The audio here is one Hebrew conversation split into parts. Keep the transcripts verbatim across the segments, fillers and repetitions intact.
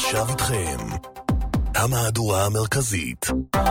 עכשיו איתכם המהדורה המרכזית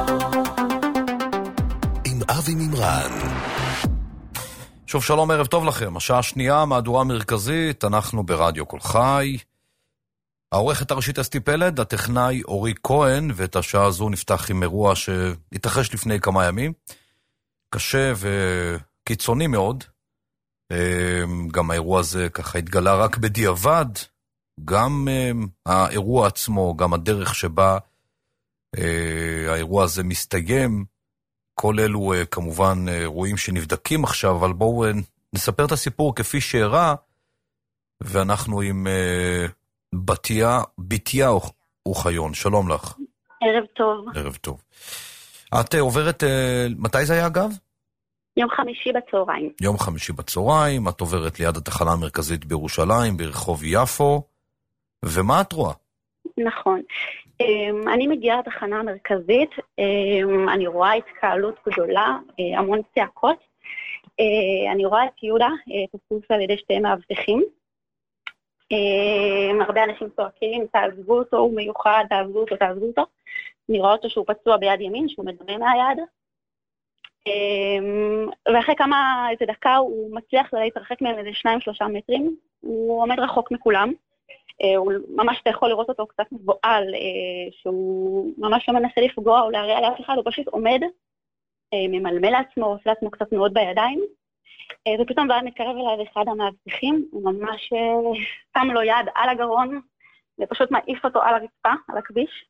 עם אבי מימרן. שוב שלום, ערב טוב לכם. השעה השנייה, מהדורה המרכזית, אנחנו ברדיו כל חי. העורכת הראשית אסתי פלד, הטכנאי אורי כהן, ואת השעה הזו נפתח עם אירוע שהתרחש לפני כמה ימים. קשה וקיצוני מאוד. גם האירוע הזה ככה התגלה רק בדיעבד. גם האירוע עצמו, גם הדרך שבה האירוע הזה מסתיים, כל אלו כמובן אירועים שנבדקים עכשיו, אבל בואו נספר את הסיפור כפי שאירע, ואנחנו עם בתיה, בתיה אוחיון. שלום לך. ערב טוב. ערב טוב. את עוברת, מתי זה היה אגב? יום חמישי בצהריים. יום חמישי בצהריים, את עוברת ליד התחנה המרכזית בירושלים, ברחוב יפו, ומה את רואה? נכון. אני מגיעה לתחנה המרכזית, אני רואה התקהלות גדולה, המון צעקות. אני רואה את יהודה, תפוס על ידי שתי מאבטחים. הרבה אנשים צועקים, תעזבו אותו, הוא מיוחד, תעזבו אותו, תעזבו אותו. אני רואה אותו שהוא פצוע ביד ימין, שהוא מדמם מהיד. ואחרי כמה, איזה דקה, הוא מצליח להתרחק מהם איזה שניים, שלושה מטרים. הוא עומד רחוק מכולם. הוא ממש אתה יכול לראות אותו קצת מבועל, שהוא ממש לא מנסה לפגוע או להריע לאף אחד, הוא פשוט עומד, ממלמל לעצמו, עושה לעצמו קצת מאוד בידיים, ופתאום בא מתקרב אליו אחד המאבטחים, הוא ממש שם לו יד על הגרון, ופשוט מעיף אותו על הרצפה, על הכביש,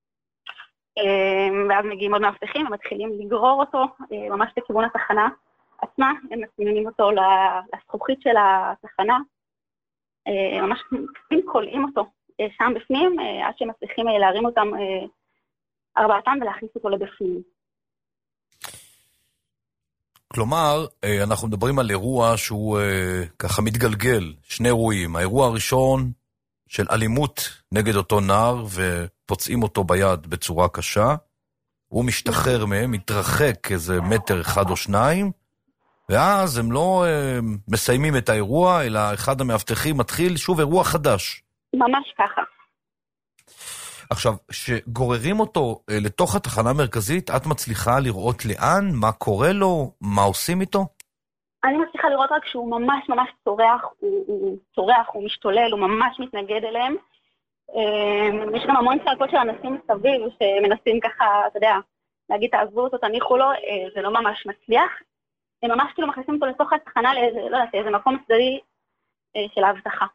ואז מגיעים עוד מאבטחים, ומתחילים לגרור אותו, ממש לכיוון התחנה עצמה, הם מסמינים אותו לזכוכית של התחנה, ממש קולעים אותו שם בפנים, עד שהם מצליחים להרים אותם ארבעתם ולהכניס אותו לבפנים. כלומר, אנחנו מדברים על אירוע שהוא ככה מתגלגל, שני אירועים. האירוע הראשון של אלימות נגד אותו נער ופוצעים אותו ביד בצורה קשה, הוא משתחרר מהם, מתרחק איזה מטר אחד או שניים, ואז הם לא אה, מסיימים את האירוע, אלא אחד המאבטחים מתחיל שוב אירוע חדש. ממש ככה. עכשיו, שגוררים אותו אה, לתוך התחנה המרכזית, את מצליחה לראות לאן, מה קורה לו, מה עושים איתו? אני מצליחה לראות רק שהוא ממש ממש צורח, הוא, הוא צורח, הוא משתולל, הוא ממש מתנגד אליהם. אה, יש גם המון צעקות של אנשים מסביב, שמנסים ככה, אתה יודע, להגיד תעזבו אותו, תניחו לו, אה, זה לא ממש מצליח. הם ממש כאילו מכניסים אותו לתוך התחנה לאיזה, לא יודעת, איזה מקום צדדי אה, של ההבטחה.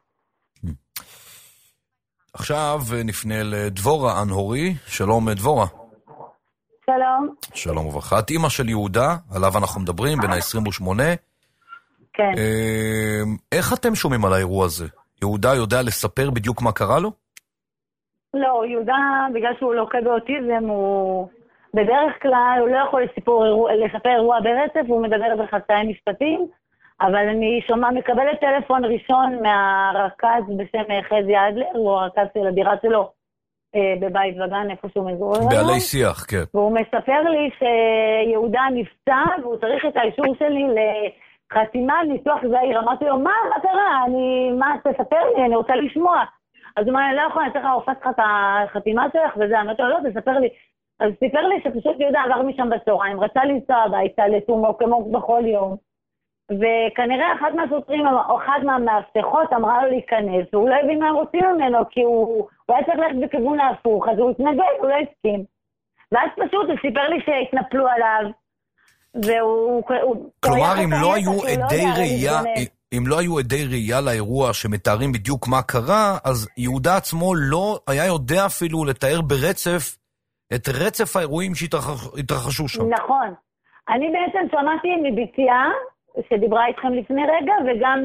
עכשיו נפנה לדבורה אנהורי. שלום דבורה. שלום. שלום וברכה. את אמא של יהודה, עליו אנחנו מדברים, בן ה-עשרים ושמונה. כן. אה, איך אתם שומעים על האירוע הזה? יהודה יודע לספר בדיוק מה קרה לו? לא, יהודה, בגלל שהוא לוקה באוטיזם, הוא... בדרך כלל הוא לא יכול לסיפור, לספר אירוע ברצף, הוא מדבר בחצאי משפטים, אבל אני שומע, מקבלת טלפון ראשון מהרכז בשם חזי אדלר, הוא הרכז של הדירה שלו אה, בבית וגן, איפה שהוא מזורר. בעלי שיח, כן. והוא מספר לי שיהודה נפצע, והוא צריך את האישור שלי לחתימה, ניתוח זהיר. אמרתי לו, מה, מה קרה? אני, מה, תספר לי, אני רוצה לשמוע. אז הוא אומר, אני לא יכול, אני צריך להופס לך את החתימה שלך, וזה, אמרתי לו, לא, תספר לי. אז סיפר לי שפשוט יהודה עבר משם בצהריים, רצה לנסוע הביתה לתומו כמו בכל יום, וכנראה אחד מהשוטרים או אחד מהמאבטחות אמרה לו להיכנס, והוא לא הבין מה הם רוצים ממנו, כי הוא, הוא היה צריך ללכת בכיוון ההפוך, אז הוא התנגד, הוא לא הסכים. ואז פשוט הוא סיפר לי שהתנפלו עליו, והוא... כלומר, אם לא היו עדי ראייה... אם לא היו עדי ראייה לאירוע שמתארים בדיוק מה קרה, אז יהודה עצמו לא היה יודע אפילו לתאר ברצף את רצף האירועים שהתרחשו שם. נכון. אני בעצם שמעתי מבתיה, שדיברה איתכם לפני רגע, וגם,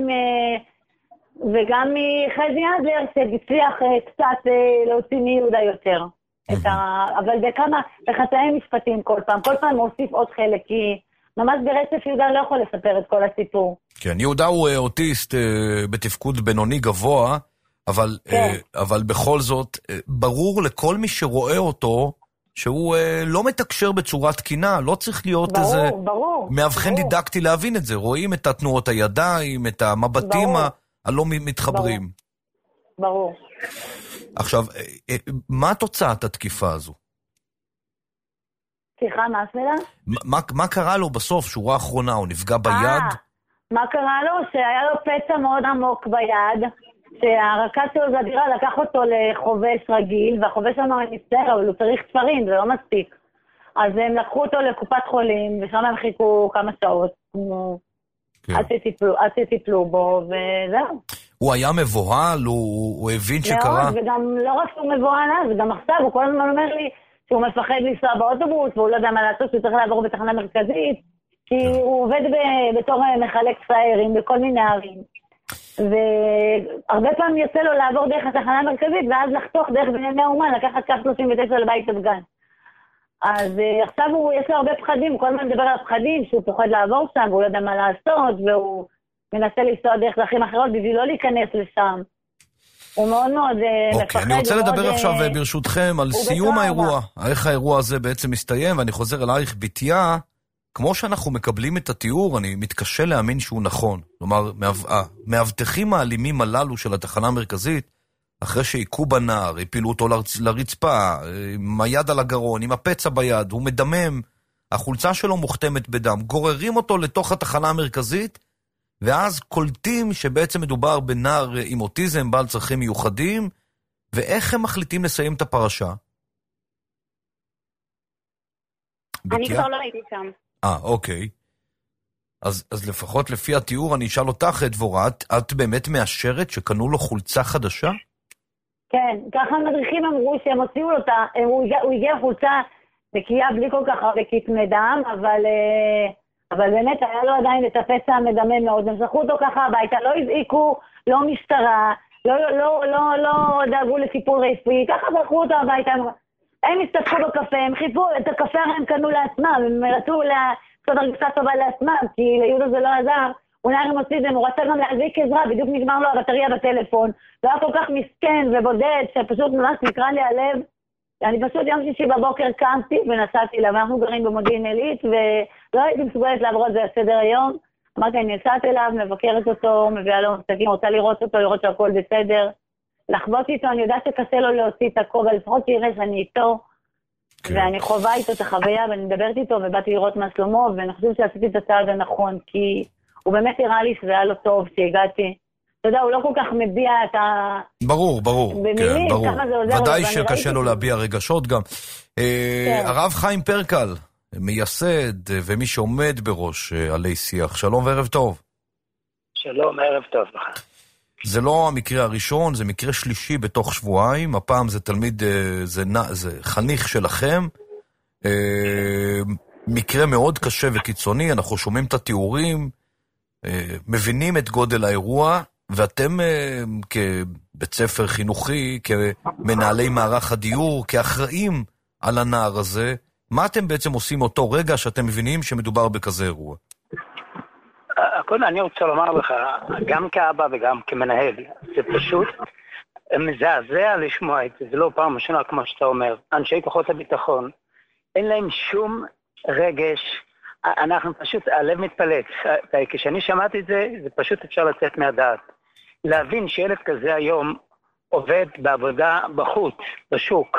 וגם מחזי אדלר, שהצליח קצת להוציא מיהודה יותר. את ה... אבל בכמה, בחצאי משפטים כל פעם. כל פעם מוסיף עוד חלק, כי ממש ברצף יהודה לא יכול לספר את כל הסיפור. כן, יהודה הוא אוטיסט בתפקוד בינוני גבוה, אבל, כן. אבל בכל זאת, ברור לכל מי שרואה אותו, שהוא אה, לא מתקשר בצורה תקינה, לא צריך להיות ברור, איזה ברור, מאבחן ברור. דידקטי להבין את זה. רואים את התנועות הידיים, את המבטים ברור. הלא מתחברים. ברור. עכשיו, מה תוצאת התקיפה הזו? סליחה, מה הסמלה? מה, מה קרה לו בסוף, שורה האחרונה? הוא נפגע ביד? מה קרה לו? שהיה לו פצע מאוד עמוק ביד, שהרכז שלו בדירה לקח אותו לחובש רגיל, והחובש שלנו נפטר, אבל הוא צריך תפרים, זה לא מספיק. אז הם לקחו אותו לקופת חולים, ושם הם חיכו כמה שעות, כן. עד שטיפלו, עד שטיפלו בו, וזהו. הוא היה מבוהל? הוא, הוא הבין שקרה? מאוד, וגם לא רק שהוא מבוהל, וגם עכשיו הוא כל הזמן אומר לי שהוא מפחד לנסוע באוטובוס, והוא לא יודע מה לעשות, שהוא צריך לעבור בתחנה מרכזית, כי כן. הוא עובד ב, בתור מחלק פריירים בכל מיני ערים. והרבה פעמים יוצא לו לעבור דרך התחנה המרכזית, ואז לחתוך דרך בנייני האומן, לקחת קו שלושים ותשע לבית אפגן. אז uh, עכשיו הוא, יש לו הרבה פחדים, הוא כל הזמן מדבר על פחדים, שהוא פוחד לעבור שם, והוא לא יודע מה לעשות, והוא מנסה לנסוע דרך דרכים אחרות, בשביל לא להיכנס לשם. הוא מאוד מאוד uh, אוקיי, מפחד. אני רוצה לדבר מאוד, עכשיו uh, ברשותכם על סיום האירוע, איך האירוע הזה בעצם מסתיים, ואני חוזר אלייך בתיה, כמו שאנחנו מקבלים את התיאור, אני מתקשה להאמין שהוא נכון. כלומר, מאבטחים האלימים הללו של התחנה המרכזית, אחרי שהיקו בנער, הפילו אותו לרצפה, עם היד על הגרון, עם הפצע ביד, הוא מדמם, החולצה שלו מוכתמת בדם, גוררים אותו לתוך התחנה המרכזית, ואז קולטים שבעצם מדובר בנער עם אוטיזם, בעל צרכים מיוחדים, ואיך הם מחליטים לסיים את הפרשה? אני כבר לא הייתי שם. אה, אוקיי. אז, אז לפחות לפי התיאור, אני אשאל אותך, דבורה, את, את באמת מאשרת שקנו לו חולצה חדשה? כן, ככה המדריכים אמרו שהם הוציאו לו אותה, הוא הגיע, הוא הגיע חולצה נקייה בלי כל כך הרבה כתמי דם, אבל, אבל באמת היה לו עדיין את הפצע המדמם מאוד, הם זכו אותו ככה הביתה, לא הזעיקו, לא משטרה, לא, לא, לא, לא, לא דאגו לטיפול רפואי, ככה זכו אותו הביתה, הם הסתפקו בקפה, הם חיפו, את הקפה הם קנו לעצמם, הם רצו לעשות הרגשה טובה לעצמם, כי ליהודה זה לא עזר, הוא נער עם אוטיזם, הוא רצה גם להזעיק עזרה, בדיוק נגמר לו הבטריה בטלפון, זה היה כל כך מסכן ובודד, שפשוט ממש נקרא לי הלב, אני פשוט יום שישי בבוקר קמתי ונסעתי לה, ואנחנו גרים במודיעין עילית, ולא הייתי מסוגלת לעבור את זה לסדר היום, אמרתי, אני נסעת אליו, מבקרת אותו, מביאה לו מפסקים, רוצה לראות אותו, לראות שהכל בסדר, לחוות איתו, אני יודעת שקשה לו להוציא את הכובע, לפחות שיראה שאני איתו, כן. ואני חווה איתו את החוויה, ואני מדברת איתו, ובאתי לראות מה שלמה, ואני חושבת שעשיתי את הצעד הנכון, כי הוא באמת הראה לי שזה היה לו טוב, שהגעתי. אתה יודע, הוא לא כל כך מביע את ה... ברור, ברור, במילים, כן, ברור. ודאי שקשה לו להביע רגשות גם. כן. הרב חיים פרקל, מייסד ומי שעומד בראש עלי שיח. שלום וערב טוב. שלום, ערב טוב לך. זה לא המקרה הראשון, זה מקרה שלישי בתוך שבועיים. הפעם זה תלמיד, זה, זה חניך שלכם. מקרה מאוד קשה וקיצוני, אנחנו שומעים את התיאורים, מבינים את גודל האירוע, ואתם כבית ספר חינוכי, כמנהלי מערך הדיור, כאחראים על הנער הזה, מה אתם בעצם עושים אותו רגע שאתם מבינים שמדובר בכזה אירוע? הכל אני רוצה לומר לך, גם כאבא וגם כמנהל, זה פשוט מזעזע לשמוע את זה, זה לא פעם ראשונה כמו שאתה אומר, אנשי כוחות הביטחון, אין להם שום רגש, אנחנו פשוט, הלב מתפלץ, כשאני שמעתי את זה, זה פשוט אפשר לצאת מהדעת. להבין שילד כזה היום עובד בעבודה בחוץ, בשוק.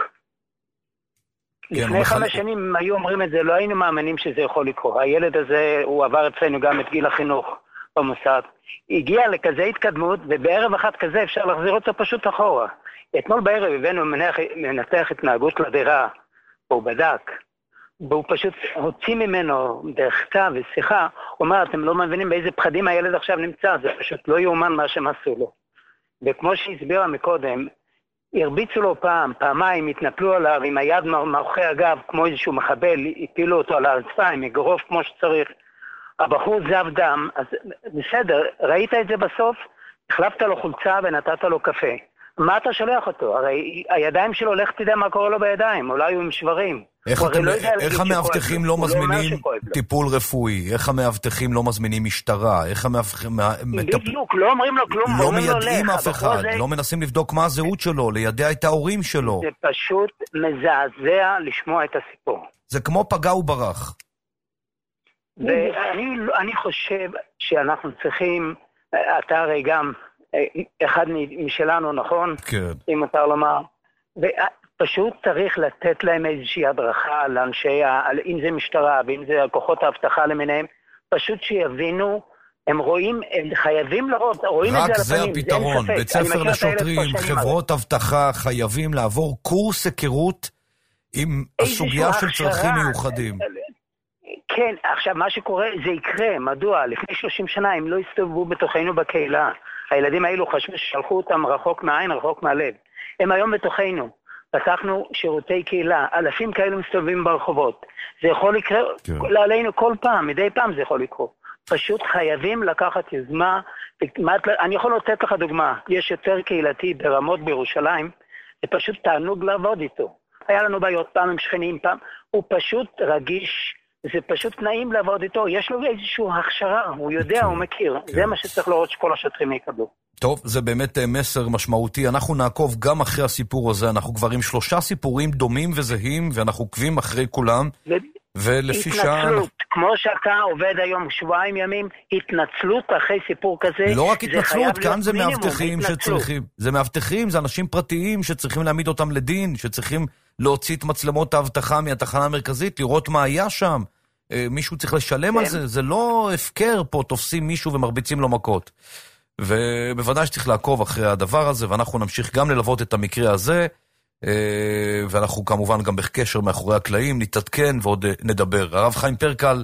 לפני חמש שנים אם היו אומרים את זה, לא היינו מאמינים שזה יכול לקרות. הילד הזה, הוא עבר אצלנו גם את גיל החינוך במוסד. הגיע לכזה התקדמות, ובערב אחד כזה אפשר להחזיר אותו פשוט אחורה. אתמול בערב הבאנו מנתח התנהגות לדירה, הוא בדק. והוא פשוט הוציא ממנו דרך כתב ושיחה, הוא אומר, אתם לא מבינים באיזה פחדים הילד עכשיו נמצא, זה פשוט לא יאומן מה שהם עשו לו. וכמו שהסבירה מקודם, הרביצו לו פעם, פעמיים, התנפלו עליו עם היד מאחורי הגב, כמו איזשהו מחבל, הפילו אותו על הרצפה, עם אגרוף כמו שצריך. הבחור זב דם, אז בסדר, ראית את זה בסוף, החלפת לו חולצה ונתת לו קפה. מה אתה שולח אותו? הרי הידיים שלו, לך תדע מה קורה לו בידיים, אולי הוא עם שברים. איך, אתם, לא איך המאבטחים לא מזמינים לא טיפול רפואי? איך המאבטחים לא מזמינים משטרה? איך המאבטחים... בדיוק, לא אומרים לו כלום. לא מיידעים אף אחד, זה... לא מנסים לבדוק מה הזהות שלו, לידע את ההורים שלו. זה פשוט מזעזע לשמוע את הסיפור. זה כמו פגע וברח. ואני אני חושב שאנחנו צריכים, אתה הרי גם אחד משלנו, נכון? כן. אם מותר לומר. ופשוט צריך לתת להם איזושהי הדרכה לאנשי, אם זה משטרה ואם זה כוחות האבטחה למיניהם, פשוט שיבינו, הם רואים, הם חייבים לראות, רואים את זה על הפנים. רק זה הפתרון, בית ספר לשוטרים, חברות אבטחה חייבים לעבור קורס היכרות עם הסוגיה של צרכים מיוחדים. כן, עכשיו מה שקורה זה יקרה, מדוע? לפני שלושים שנה הם לא הסתובבו בתוכנו בקהילה. הילדים האלו חשבו ששלחו אותם רחוק מהעין, רחוק מהלב. הם היום בתוכנו. פתחנו שירותי קהילה, אלפים כאלו מסתובבים ברחובות. זה יכול לקרות כן. עלינו כל פעם, מדי פעם זה יכול לקרות. פשוט חייבים לקחת יוזמה. אני יכול לתת לך דוגמה, יש יותר קהילתי ברמות בירושלים, זה פשוט תענוג לעבוד איתו. היה לנו בעיות פעם עם שכנים פעם, הוא פשוט רגיש, זה פשוט נעים לעבוד איתו, יש לו איזושהי הכשרה, הוא יודע, כן, הוא מכיר, כן. זה מה שצריך לראות שכל השוטרים יקבלו. טוב, זה באמת מסר משמעותי, אנחנו נעקוב גם אחרי הסיפור הזה, אנחנו כבר עם שלושה סיפורים דומים וזהים, ואנחנו עוקבים אחרי כולם, ו... ולפי שעה... התנצלות, כמו שאתה עובד היום שבועיים ימים, התנצלות אחרי סיפור כזה, לא רק התנצלות, כאן זה מאבטחים שצריכים, זה מאבטחים, זה אנשים פרטיים שצריכים להעמיד אותם לדין, שצריכים להוציא את מצלמות האבטחה מהתחנה המרכזית, לראות מה היה שם, מישהו צריך לשלם על זה, זה לא הפקר פה, תופסים מישהו ומרביצים לו מכות. ובוודאי שצריך לעקוב אחרי הדבר הזה, ואנחנו נמשיך גם ללוות את המקרה הזה, ואנחנו כמובן גם בקשר מאחורי הקלעים, נתעדכן ועוד נדבר. הרב חיים פרקל,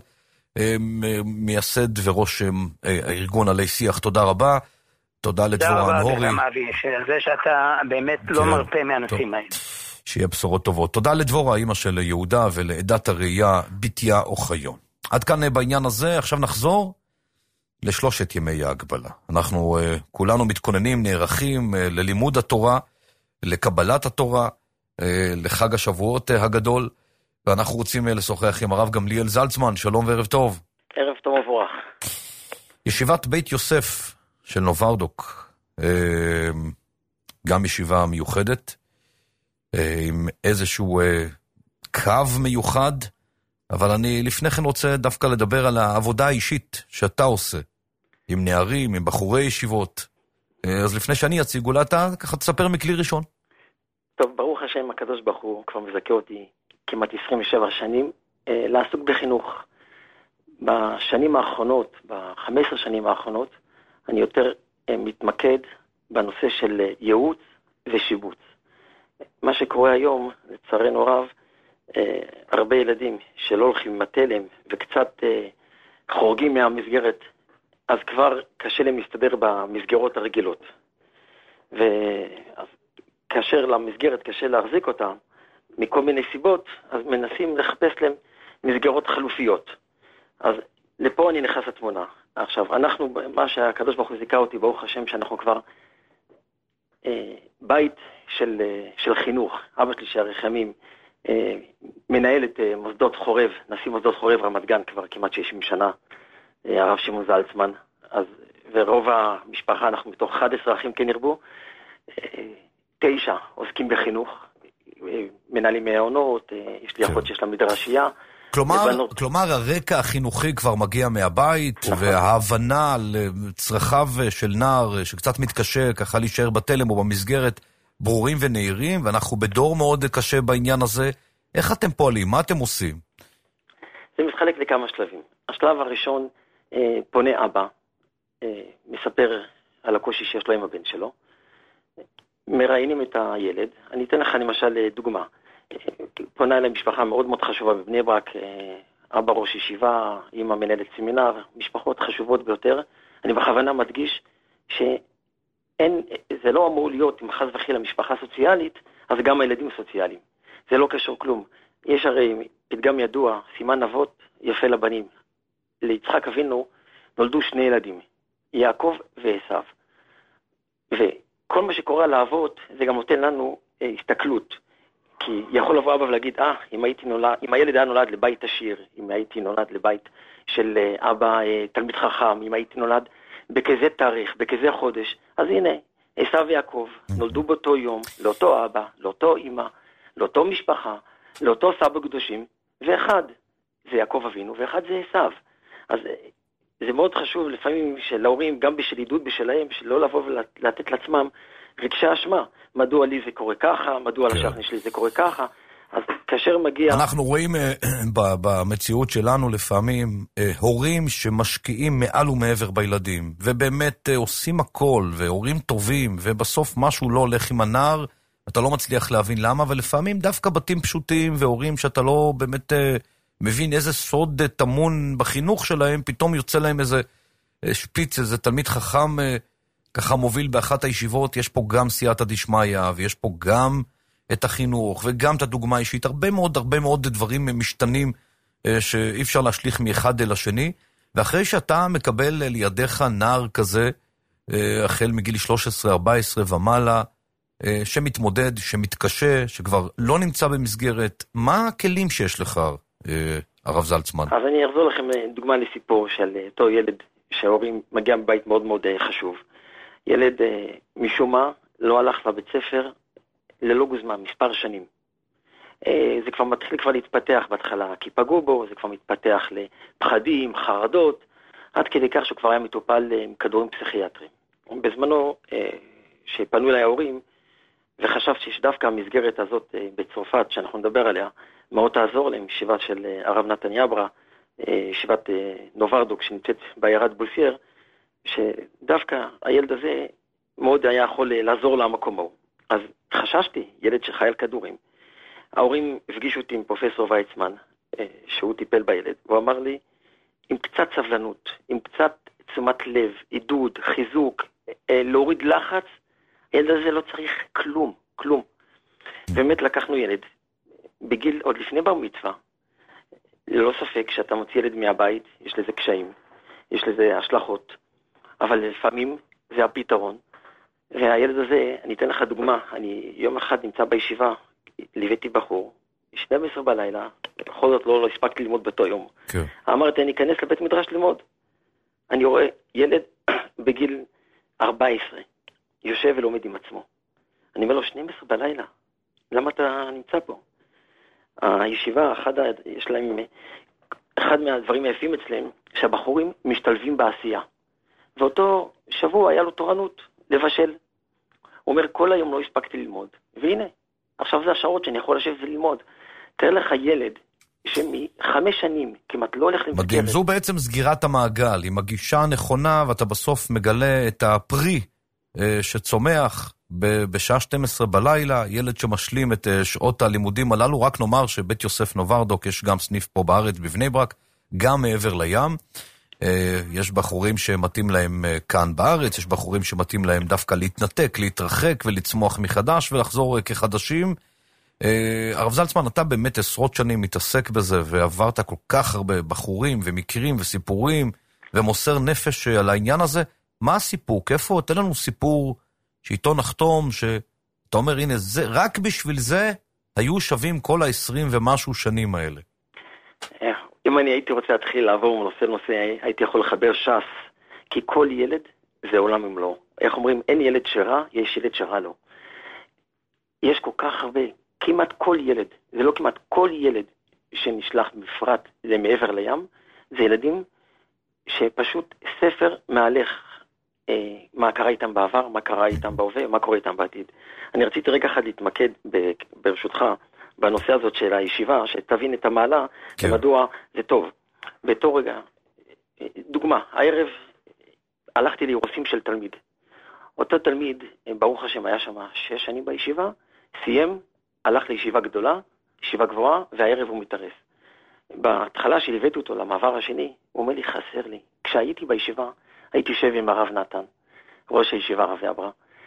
מייסד וראש הארגון עלי שיח, תודה רבה. תודה לדבורה הנהורי. תודה רבה, אבי, שזה שאתה באמת לא מרפא מהנושאים האלה. שיהיה בשורות טובות. תודה לדבורה, אמא של יהודה, ולעדת הראייה בתיה אוחיון. עד כאן בעניין הזה, עכשיו נחזור לשלושת ימי ההגבלה. אנחנו uh, כולנו מתכוננים, נערכים uh, ללימוד התורה, לקבלת התורה, uh, לחג השבועות uh, הגדול, ואנחנו רוצים uh, לשוחח עם הרב גמליאל זלצמן. שלום וערב טוב. ערב טוב מבורך. ישיבת בית יוסף של נוברדוק, uh, גם ישיבה מיוחדת, עם איזשהו קו מיוחד, אבל אני לפני כן רוצה דווקא לדבר על העבודה האישית שאתה עושה, עם נערים, עם בחורי ישיבות. אז לפני שאני אציג, אולי אתה ככה תספר מכלי ראשון. טוב, ברוך השם, הקדוש ברוך הוא כבר מזכה אותי כמעט עשרים ושבע שנים, לעסוק בחינוך. בשנים האחרונות, ב-חמש עשרה שנים האחרונות, אני יותר מתמקד בנושא של ייעוץ ושיבוץ. מה שקורה היום, לצערנו רב, אה, הרבה ילדים שלא הולכים עם התלם וקצת אה, חורגים מהמסגרת, אז כבר קשה להם להסתדר במסגרות הרגילות. וכאשר למסגרת קשה להחזיק אותם, מכל מיני סיבות, אז מנסים לחפש להם מסגרות חלופיות. אז לפה אני נכנס לתמונה. עכשיו, אנחנו, מה שהקדוש ברוך הוא זיכה אותי, ברוך השם, שאנחנו כבר אה, בית של, של חינוך. אבא שלי שהרחמים אה, מנהל את אה, מוסדות חורב, נשיא מוסדות חורב רמת גן כבר כמעט שישים שנה, אה, הרב שמעון זלצמן. אז, ורוב המשפחה, אנחנו מתוך אחד עשר אחים כן ירבו, אה, תשע עוסקים בחינוך, אה, מנהלים מעונות, אה, יש לי אחות שיש לה מדרשייה. כלומר, כלומר, הרקע החינוכי כבר מגיע מהבית, נכון. וההבנה על צרכיו של נער שקצת מתקשה ככה להישאר בתלם או במסגרת, ברורים ונהירים, ואנחנו בדור מאוד קשה בעניין הזה. איך אתם פועלים? מה אתם עושים? זה מתחלק לכמה שלבים. השלב הראשון, אה, פונה אבא, אה, מספר על הקושי שיש לו עם הבן שלו, מראיינים את הילד. אני אתן לך למשל דוגמה. פונה אליי משפחה מאוד מאוד חשובה בבני ברק, אבא ראש ישיבה, אמא מנהלת סמינר, משפחות חשובות ביותר. אני בכוונה מדגיש שאין, זה לא אמור להיות אם חס וחלילה משפחה סוציאלית, אז גם הילדים סוציאליים. זה לא קשור כלום. יש הרי פתגם ידוע, סימן אבות יפה לבנים. ליצחק אבינו נולדו שני ילדים, יעקב ועשיו. וכל מה שקורה לאבות זה גם נותן לנו אה, הסתכלות. כי יכול לבוא אבא ולהגיד, אה, אם, הייתי נולד, אם הילד היה נולד לבית עשיר, אם הייתי נולד לבית של אבא תלמיד חכם, אם הייתי נולד בכזה תאריך, בכזה חודש, אז הנה, עשיו ויעקב נולדו באותו יום, לאותו אבא, לאותו אמא, לאותו משפחה, לאותו סבא קדושים, ואחד זה יעקב אבינו, ואחד זה עשיו. אז זה מאוד חשוב לפעמים שלהורים, גם בשל עידוד בשלהם, שלא לבוא ולתת לעצמם רגשי אשמה. מדוע לי זה קורה ככה, מדוע כן. לשכן שלי זה קורה ככה. אז כאשר מגיע... אנחנו רואים במציאות שלנו לפעמים הורים שמשקיעים מעל ומעבר בילדים, ובאמת עושים הכל, והורים טובים, ובסוף משהו לא הולך עם הנער, אתה לא מצליח להבין למה, ולפעמים דווקא בתים פשוטים, והורים שאתה לא באמת מבין איזה סוד תמון בחינוך שלהם, פתאום יוצא להם איזה שפיץ, איזה תלמיד חכם ככה מוביל באחת הישיבות, יש פה גם סייעתא דשמיא, ויש פה גם את החינוך, וגם את הדוגמה האישית, הרבה מאוד, הרבה מאוד דברים משתנים, שאי אפשר להשליך מאחד אל השני, ואחרי שאתה מקבל לידיך נער כזה, החל מגיל שלוש עשרה ארבע עשרה ומעלה, שמתמודד, שמתקשה, שכבר לא נמצא במסגרת, מה הכלים שיש לך, הרב זלצמן? אז אני אחזור לכם דוגמה לסיפור של אותו ילד, שההורים מגיע מבית מאוד מאוד חשוב. ילד משום מה לא הלך לבית ספר, ללא גוזמה, מספר שנים. זה כבר מתחיל כבר להתפתח בהתחלה, כי פגעו בו, זה כבר מתפתח לפחדים, חרדות, עד כדי כך שהוא כבר היה מטופל עם כדורים פסיכיאטריים. בזמנו שפנו אליי ההורים, וחשבתי שדווקא המסגרת הזאת בצרפת, שאנחנו נדבר עליה, מאוד תעזור להם, ישיבה של הרב נתן יברה, ישיבת נוברדוק שנמצאת בעיירת בולסייר, שדווקא הילד הזה מאוד היה יכול לעזור למקום ההוא. אז חששתי, ילד שחי על כדורים. ההורים הפגישו אותי עם פרופסור ויצמן, שהוא טיפל בילד, והוא אמר לי, עם קצת סבלנות, עם קצת תשומת לב, עידוד, חיזוק, להוריד לחץ, הילד הזה לא צריך כלום, כלום. באמת לקחנו ילד, בגיל, עוד לפני בר מצווה, ללא ספק שאתה מוציא ילד מהבית, יש לזה קשיים, יש לזה השלכות, אבל לפעמים זה הפתרון. והילד הזה, אני אתן לך דוגמה, אני יום אחד נמצא בישיבה, ליוויתי בחור, שתים עשרה בלילה, בכל זאת לא, לא הספקתי ללמוד באותו יום. כן. אמרתי, אני אכנס לבית מדרש ללמוד. אני רואה ילד בגיל ארבע עשרה, יושב ולומד עם עצמו. אני אומר לו, שתים עשרה בלילה, למה אתה נמצא פה? הישיבה, אחד, יש להם, אחד מהדברים היפים אצלם, שהבחורים משתלבים בעשייה. ואותו שבוע היה לו תורנות לבשל. הוא אומר, כל היום לא הספקתי ללמוד. והנה, עכשיו זה השעות שאני יכול לשבת וללמוד. תאר לך ילד שמחמש שנים כמעט לא הולך למסגרת. מדהים, זו בעצם סגירת המעגל, עם הגישה הנכונה, ואתה בסוף מגלה את הפרי שצומח בשעה שתים עשרה בלילה, ילד שמשלים את שעות הלימודים הללו. רק נאמר שבית יוסף נוברדוק, יש גם סניף פה בארץ בבני ברק, גם מעבר לים. יש בחורים שמתאים להם כאן בארץ, יש בחורים שמתאים להם דווקא להתנתק, להתרחק ולצמוח מחדש ולחזור כחדשים. הרב זלצמן, אתה באמת עשרות שנים מתעסק בזה, ועברת כל כך הרבה בחורים ומקרים וסיפורים, ומוסר נפש על העניין הזה. מה הסיפוק? איפה? תן לנו סיפור שאיתו נחתום, שאתה אומר, הנה, זה, רק בשביל זה היו שווים כל ה-עשרים ומשהו שנים האלה. אם אני הייתי רוצה להתחיל לעבור מנושא לנושא, הייתי יכול לחבר ש"ס, כי כל ילד זה עולם ומלואו. איך אומרים, אין ילד שרע, יש ילד שרע לו. יש כל כך הרבה, כמעט כל ילד, זה לא כמעט כל ילד שנשלח בפרט למעבר לים, זה ילדים שפשוט ספר מהלך, אה, מה קרה איתם בעבר, מה קרה איתם בהווה, מה קורה איתם בעתיד. אני רציתי רגע אחד להתמקד ברשותך, בנושא הזאת של הישיבה, שתבין את המעלה, כן. ומדוע זה טוב. באותו רגע, דוגמה, הערב הלכתי לאירוסים של תלמיד. אותו תלמיד, ברוך השם, היה שם שש שנים בישיבה, סיים, הלך לישיבה גדולה, ישיבה גבוהה, והערב הוא מתארס. בהתחלה שליוויתי אותו למעבר השני, הוא אומר לי, חסר לי. כשהייתי בישיבה, הייתי יושב עם הרב נתן, ראש הישיבה הרב יברה.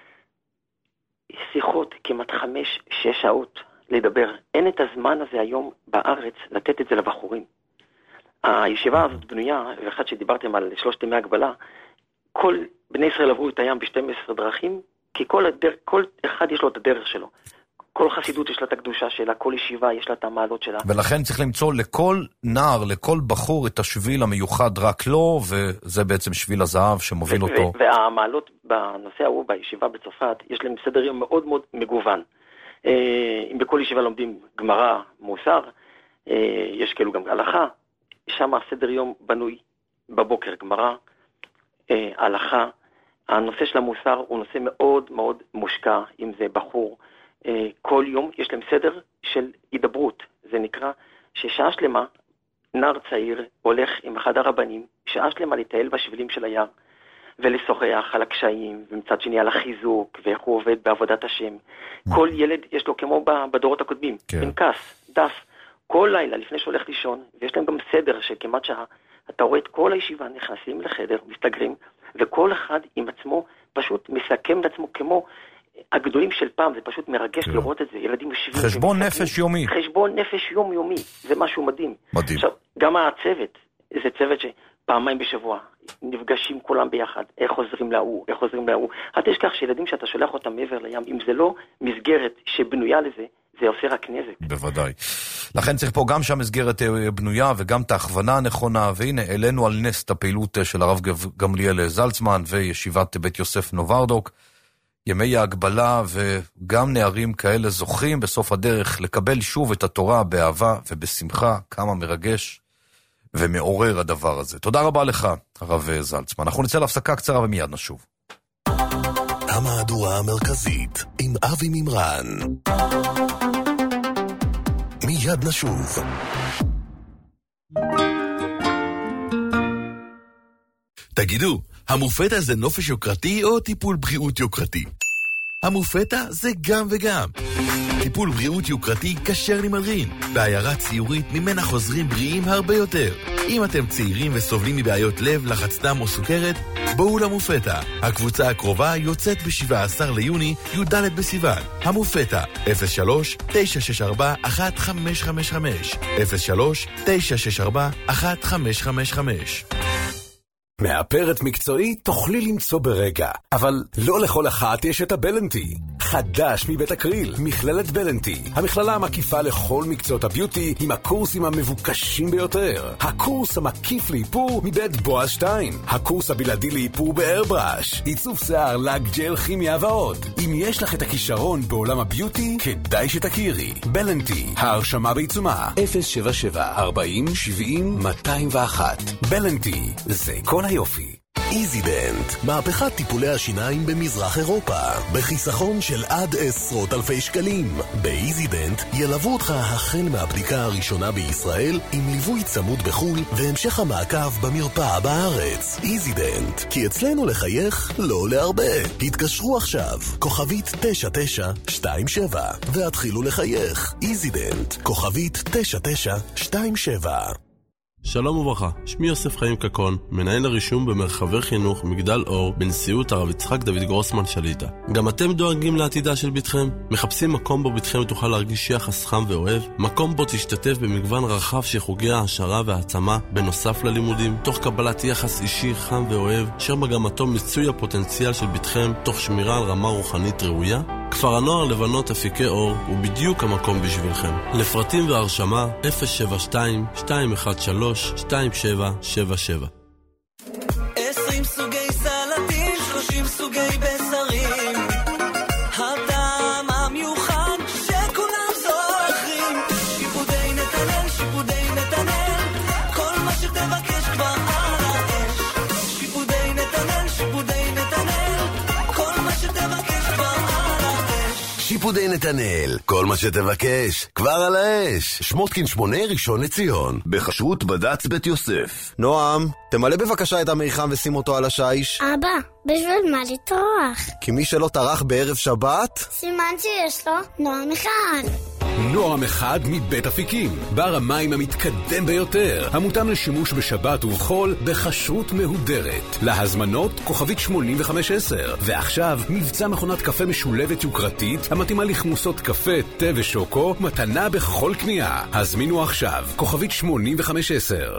שיחות כמעט חמש, שש שעות, לדבר. אין את הזמן הזה היום בארץ לתת את זה לבחורים. הישיבה הזאת בנויה, ואחד שדיברתם על שלושת ימי הגבלה, כל בני ישראל עברו את הים ב-שתים עשרה דרכים, כי כל, הדר, כל אחד יש לו את הדרך שלו. כל חסידות יש לה את הקדושה שלה, כל ישיבה יש לה את המעלות שלה. ולכן צריך למצוא לכל נער, לכל בחור את השביל המיוחד רק לו, וזה בעצם שביל הזהב שמוביל ו- אותו. והמעלות בנושא ההוא, בישיבה בצרפת, יש להם סדר יום מאוד מאוד מגוון. אם בכל ישיבה לומדים גמרא, מוסר, יש כאילו גם הלכה, שם הסדר יום בנוי בבוקר גמרא, אה, הלכה. הנושא של המוסר הוא נושא מאוד מאוד מושקע, אם זה בחור. אה, כל יום יש להם סדר של הידברות. זה נקרא ששעה שלמה, נער צעיר הולך עם אחד הרבנים, שעה שלמה לטייל בשבילים של היער, ולשוחח על הקשיים, ומצד שני על החיזוק, ואיך הוא עובד בעבודת השם. כל ילד יש לו כמו בדורות הקודמים, פנקס, דף, כל לילה לפני שהולך לישון, ויש להם גם סדר של כמעט שעה, אתה רואה את כל הישיבה, נכנסים לחדר, מסתגרים, וכל אחד עם עצמו פשוט מסכם את עצמו כמו הגדולים של פעם, זה פשוט מרגש לראות את זה, ילדים יושבים. חשבון נפש יומי. חשבון נפש יום יומי, זה משהו מדהים. מדהים. עכשיו, גם הצוות, זה צוות שפעמיים בשבוע, נפגשים כולם ביחד, איך עוזרים להוא, איך עוזרים להוא. אתה תשכח שילדים שאתה שולח אותם מעבר לים, אם זה לא מסגרת שבנויה לזה, זה עושה רק נזק. בוודאי. לכן צריך פה גם שהמסגרת בנויה וגם את ההכוונה הנכונה, והנה העלינו על נס את הפעילות של הרב גמליאל זלצמן וישיבת בית יוסף נוברדוק, ימי ההגבלה, וגם נערים כאלה זוכים בסוף הדרך לקבל שוב את התורה באהבה ובשמחה. כמה מרגש ומעורר הדבר הזה. תודה רבה לך, הרב זלצמן. אנחנו נצא להפסקה קצרה ומיד נשוב. המהדורה המרכזית עם אבי מימרן. מיד נשוב. תגידו, המופתה זה נופש יוקרתי או טיפול בריאות יוקרתי? המופתה זה גם וגם. טיפול בריאות יוקרתי כשר נמלרין, בעיירה ציורית ממנה חוזרים בריאים הרבה יותר. אם אתם צעירים וסובלים מבעיות לב, לחץ דם או סוכרת, בואו למופתה. הקבוצה הקרובה יוצאת ב-שבעה עשר ליוני, י"ד בסיוון. המופתה, אפס שלוש תשע שש ארבע אחת חמש חמש חמש, אפס שלוש תשע שש ארבע אחת חמש חמש חמש. מאפרת מקצועי תוכלי למצוא ברגע, אבל לא לכל אחת יש את הבלנטי. חדש מבית אקריל, מכללת בלנטי, המכללה המקיפה לכל מקצועות הביוטי עם הקורסים המבוקשים ביותר. הקורס המקיף לאיפור מבית בועז שטיין, הקורס הבלעדי לאיפור באיירבראש, עיצוב שיער, לק, ג'ל, כימיה ועוד. אם יש לך את הכישרון בעולם הביוטי, כדאי שתכירי. בלנטי, ההרשמה בעיצומה, אפס שבע שבע ארבעים שבעים מאתיים ואחת. בלנטי, זה כל היופי. איזידנט, מהפכת טיפולי השיניים במזרח אירופה, בחיסכון של עד עשרות אלפי שקלים. באיזידנט ילוו אותך החל מהבדיקה הראשונה בישראל עם ליווי צמוד בחול והמשך המעקב במרפאה בארץ. איזידנט, כי אצלנו לחייך לא עולה הרבה. התקשרו עכשיו, כוכבית תשע תשע שתיים שבע, והתחילו לחייך. איזידנט, כוכבית תשע תשע שתיים שבע. שלום וברכה, שמי יוסף חיים קקון, מנהל הרישום במרחבי חינוך מגדל אור בנשיאות הרב יצחק דוד גרוסמן שליטה. גם אתם דואגים לעתידה של ביתכם? מחפשים מקום בו ביתכם תוכל להרגיש יחס חם ואוהב? מקום בו תשתתף במגוון רחב של חוגי העשרה והעצמה בנוסף ללימודים, תוך קבלת יחס אישי חם ואוהב, אשר מגמתו מיצוי הפוטנציאל של ביתכם תוך שמירה על רמה רוחנית ראויה? כפר הנוער לבנות אפיקי אור הוא בדיוק המקום בשבילכם. לפרטים והרשמה אפס שבע שתיים שתיים אחת שלוש שתיים שבע שבע שבע. עשרים סוגי סלטים, שלושים סוגי בשרים, הטעם המיוחד שכולם זוכרים. שיפודי נתנאל, שיפודי נתנאל, כל מה שתבקש כבר על האש. שיפודי נתנאל, שיפודי נתנאל, כל מה שתבקש כבר על האש. שיפודי נתנאל, כל מה שתבקש, כבר על האש. שמותקין שמונה, ראשון לציון, בחשרות בד"ץ בית יוסף. נועם, תמלא בבקשה את המיחם ושים אותו על השיש. אבא, בשביל מה לטרוח? כי מי שלא טרח בערב שבת, סימן שיש לו נועם אחד. נועם אחד מבית אפיקים, בר המים המתקדם ביותר, המותאם לשימוש בשבת ובחול בחשרות מהודרת. להזמנות כוכבית שמונים וחמש עשר. ועכשיו מבצע מכונת קפה משולבת יוקרתית המתאימה לכמוסות קפה, תה ושוקו, מתנה בכל קנייה. הזמינו עכשיו כוכבית שמונים וחמש עשר.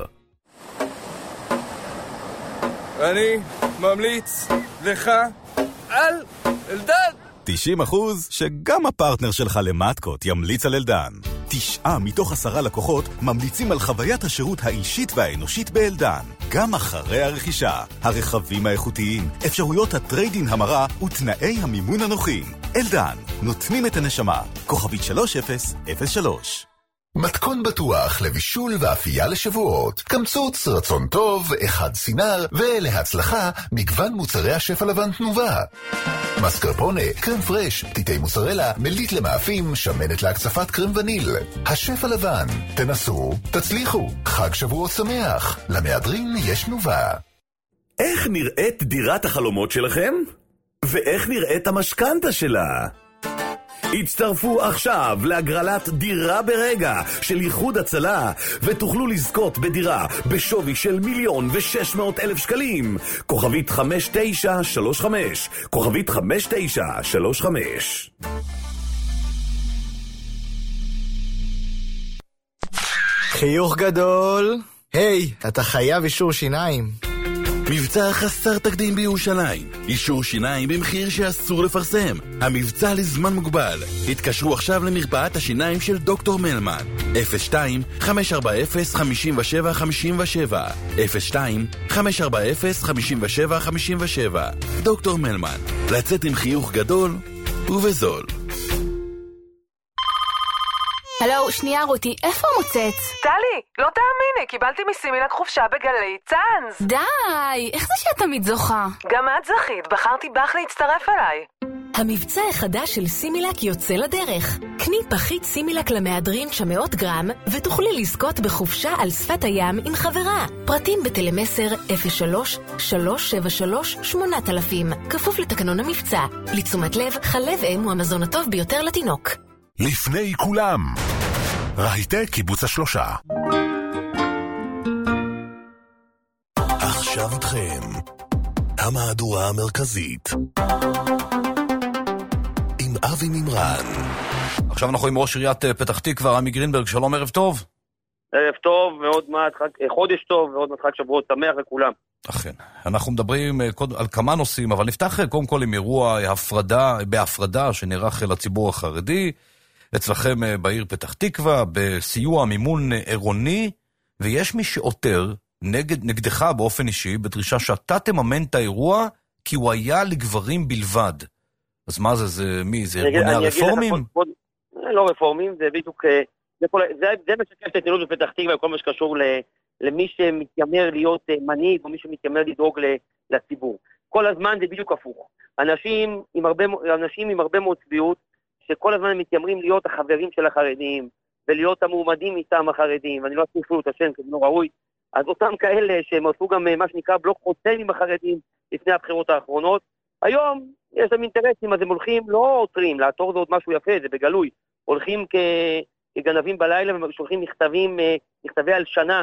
אני ממליץ לך על אלדן. תשעים אחוז שגם הפרטנר שלך למטקות ימליץ על אלדן. תשעה מתוך עשרה לקוחות ממליצים על חוויית השירות האישית והאנושית באלדן. גם אחרי הרכישה, הרכבים האיכותיים, אפשרויות הטריידין המרה ותנאי המימון הנוחים. אלדן, נותנים את הנשמה. כוכבית שלוש אפס אפס שלוש. מתכון בטוח לבישול ואפייה לשבועות. קמצוץ, רצון טוב, אחד סינר, ולהצלחה מגוון מוצרי השף הלבן תנובה. מסקרפונה, קרם פרש, פתיתי מוצרלה, מליט למאפים, שמנת להקצפת קרם וניל. השף הלבן, תנסו, תצליחו. חג שבועות שמח. למהדרין יש תנובה. איך נראית דירת החלומות שלכם? ואיך נראית המשכנתה שלה? הצטרפו עכשיו להגרלת דירה ברגע של ייחוד הצלה ותוכלו לזכות בדירה בשווי של מיליון ושש מאות אלף שקלים. כוכבית חמש תשע שלוש חמש, כוכבית חמש תשע שלוש חמש. חיוך גדול. היי, אתה חייב אישור שיניים. מבצע חסר תקדים בירושלים. אישור שיניים במחיר שאסור לפרסם. המבצע לזמן מוגבל. התקשרו עכשיו למרפאת השיניים של דוקטור מלמן. אפס שתיים חמש ארבע אפס חמש שבע חמש שבע אפס שתיים חמש ארבע אפס חמש שבע חמש שבע. דוקטור מלמן. לצאת עם חיוך גדול ובזול. הלו, שנייה רותי, איפה מוצץ? טלי, לא תאמיני, קיבלתי מסימילק חופשה בגלי צאנז. די, איך זה שאת תמיד זוכה? גם את זכית, בחרתי בך להצטרף אליי. המבצע החדש של סימילק יוצא לדרך. קני פחית סימילק למהדרין תשע מאות גרם, ותוכלי לזכות בחופשה על שפת הים עם חברה. פרטים בטלמסר אפס שלוש שלוש שבע שלוש שמונה אלפים, כפוף לתקנון המבצע. לתשומת לב, חלב אם הוא המזון הטוב ביותר לתינוק. לפני כולם, רהיטי קיבוץ השלושה. עכשיו איתכם, המהדורה המרכזית, עם אבי מימרן. עכשיו אנחנו עם ראש עיריית פתח תקווה, רמי גרינברג. שלום, ערב טוב. ערב טוב, מאוד מעט, חודש טוב, ועוד מעט חג שבועות שמח לכולם. אכן. אנחנו מדברים על כמה נושאים, אבל נפתח קודם כל עם אירוע הפרדה, בהפרדה שנערך לציבור החרדי, אצלכם בעיר פתח תקווה, בסיוע מימון עירוני, ויש מי שעותר נגד, נגדך באופן אישי, בדרישה שאתה תממן את האירוע, כי הוא היה לגברים בלבד. אז מה זה, זה מי? זה ארגוני הרפורמים? לא רפורמים, זה בדיוק, זה, זה, זה משקף את התנהלות בפתח תקווה, וכל מה שקשור ל, למי שמתיימר להיות מנהיג, או מי שמתיימר לדאוג לציבור. כל הזמן זה בדיוק הפוך. אנשים עם הרבה, אנשים עם הרבה מאוד צביעות, שכל הזמן הם מתיימרים להיות החברים של החרדים, ולהיות המועמדים מטעם החרדים, ואני לא אצליחו את השם, כי זה לא ראוי, אז אותם כאלה שהם עשו גם מה שנקרא בלוק חוצה עם החרדים, לפני הבחירות האחרונות, היום יש להם אינטרסים, אז הם הולכים, לא עותרים, לעתור זה עוד משהו יפה, זה בגלוי, הולכים כגנבים בלילה, ושולחים מכתבים, מכתבי הלשנה,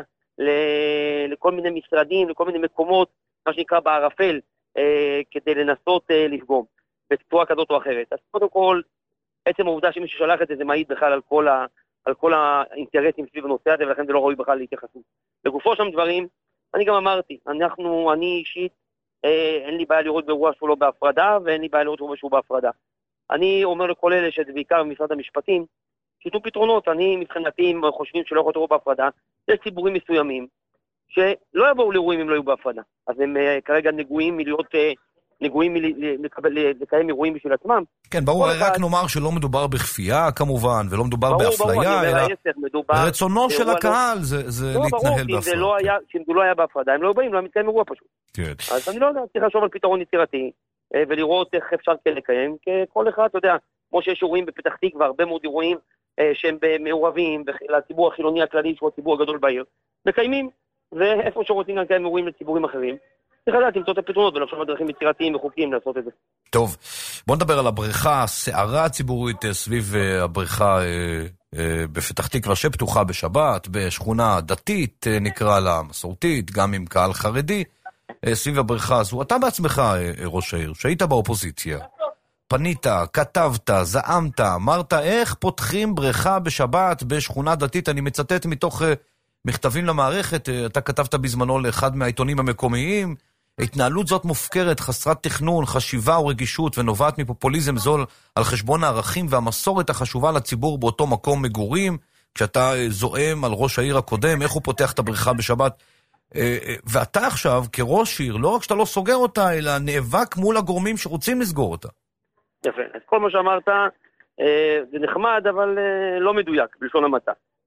לכל מיני משרדים, לכל מיני מקומות, מה שנקרא בערפל, כדי לנסות לפגום, בצורה כזאת או אחרת. אז קודם כל, עצם העובדה שמי ששלח את זה, זה מעיד בכלל על כל, ה, על כל האינטרסים סביב הנושא הזה, ולכן זה לא ראוי בכלל להתייחסות. לגופו שם דברים, אני גם אמרתי, אנחנו, אני אישית, אה, אין לי בעיה לראות באירוע שהוא לא בהפרדה, ואין לי בעיה לראות באירוע שהוא בהפרדה. אני אומר לכל אלה שזה בעיקר במשרד המשפטים, שיתנו פתרונות. אני מבחינתי חושבים שלא יכול להיות בהפרדה, יש ציבורים מסוימים, שלא יבואו לאירועים אם לא יהיו בהפרדה. אז הם אה, כרגע נגועים מלהיות... אה, נגועים לקיים אירועים בשביל עצמם. כן, ברור, רק נאמר שלא מדובר בכפייה כמובן, ולא מדובר באפליה, אלא רצונו של הקהל זה להתנהל בהפרדה. שאם זה לא היה בהפרדה, הם לא באים, לא מתקיים אירוע פשוט. אז אני לא יודע, צריך לחשוב על פתרון יצירתי, ולראות איך אפשר כן לקיים, כי כל אחד, אתה יודע, כמו שיש אירועים בפתח תקווה, הרבה מאוד אירועים שהם מעורבים לציבור החילוני הכללי, שהוא הציבור הגדול בעיר, מקיימים, ואיפה שרוצים גם לקיים אירועים לציבורים אחרים, צריך לדעת למצוא את הפתרונות ולחשוב על דרכים יצירתיים וחוקיים לעשות את זה. טוב, בוא נדבר על הבריכה, הסערה הציבורית סביב הבריכה בפתח תקווה שפתוחה בשבת, בשכונה דתית נקרא לה, מסורתית, גם עם קהל חרדי, סביב הבריכה הזו. אתה בעצמך, ראש העיר, שהיית באופוזיציה, פנית, כתבת, זעמת, אמרת איך פותחים בריכה בשבת בשכונה דתית, אני מצטט מתוך מכתבים למערכת, אתה כתבת בזמנו לאחד מהעיתונים המקומיים, התנהלות זאת מופקרת, חסרת תכנון, חשיבה ורגישות, ונובעת מפופוליזם זול על חשבון הערכים והמסורת החשובה לציבור באותו מקום מגורים. כשאתה זועם על ראש העיר הקודם, איך הוא פותח את הבריכה בשבת, ואתה עכשיו כראש עיר, לא רק שאתה לא סוגר אותה, אלא נאבק מול הגורמים שרוצים לסגור אותה. יפה, אז כל מה שאמרת זה נחמד, אבל לא מדויק, בלשון המעטה.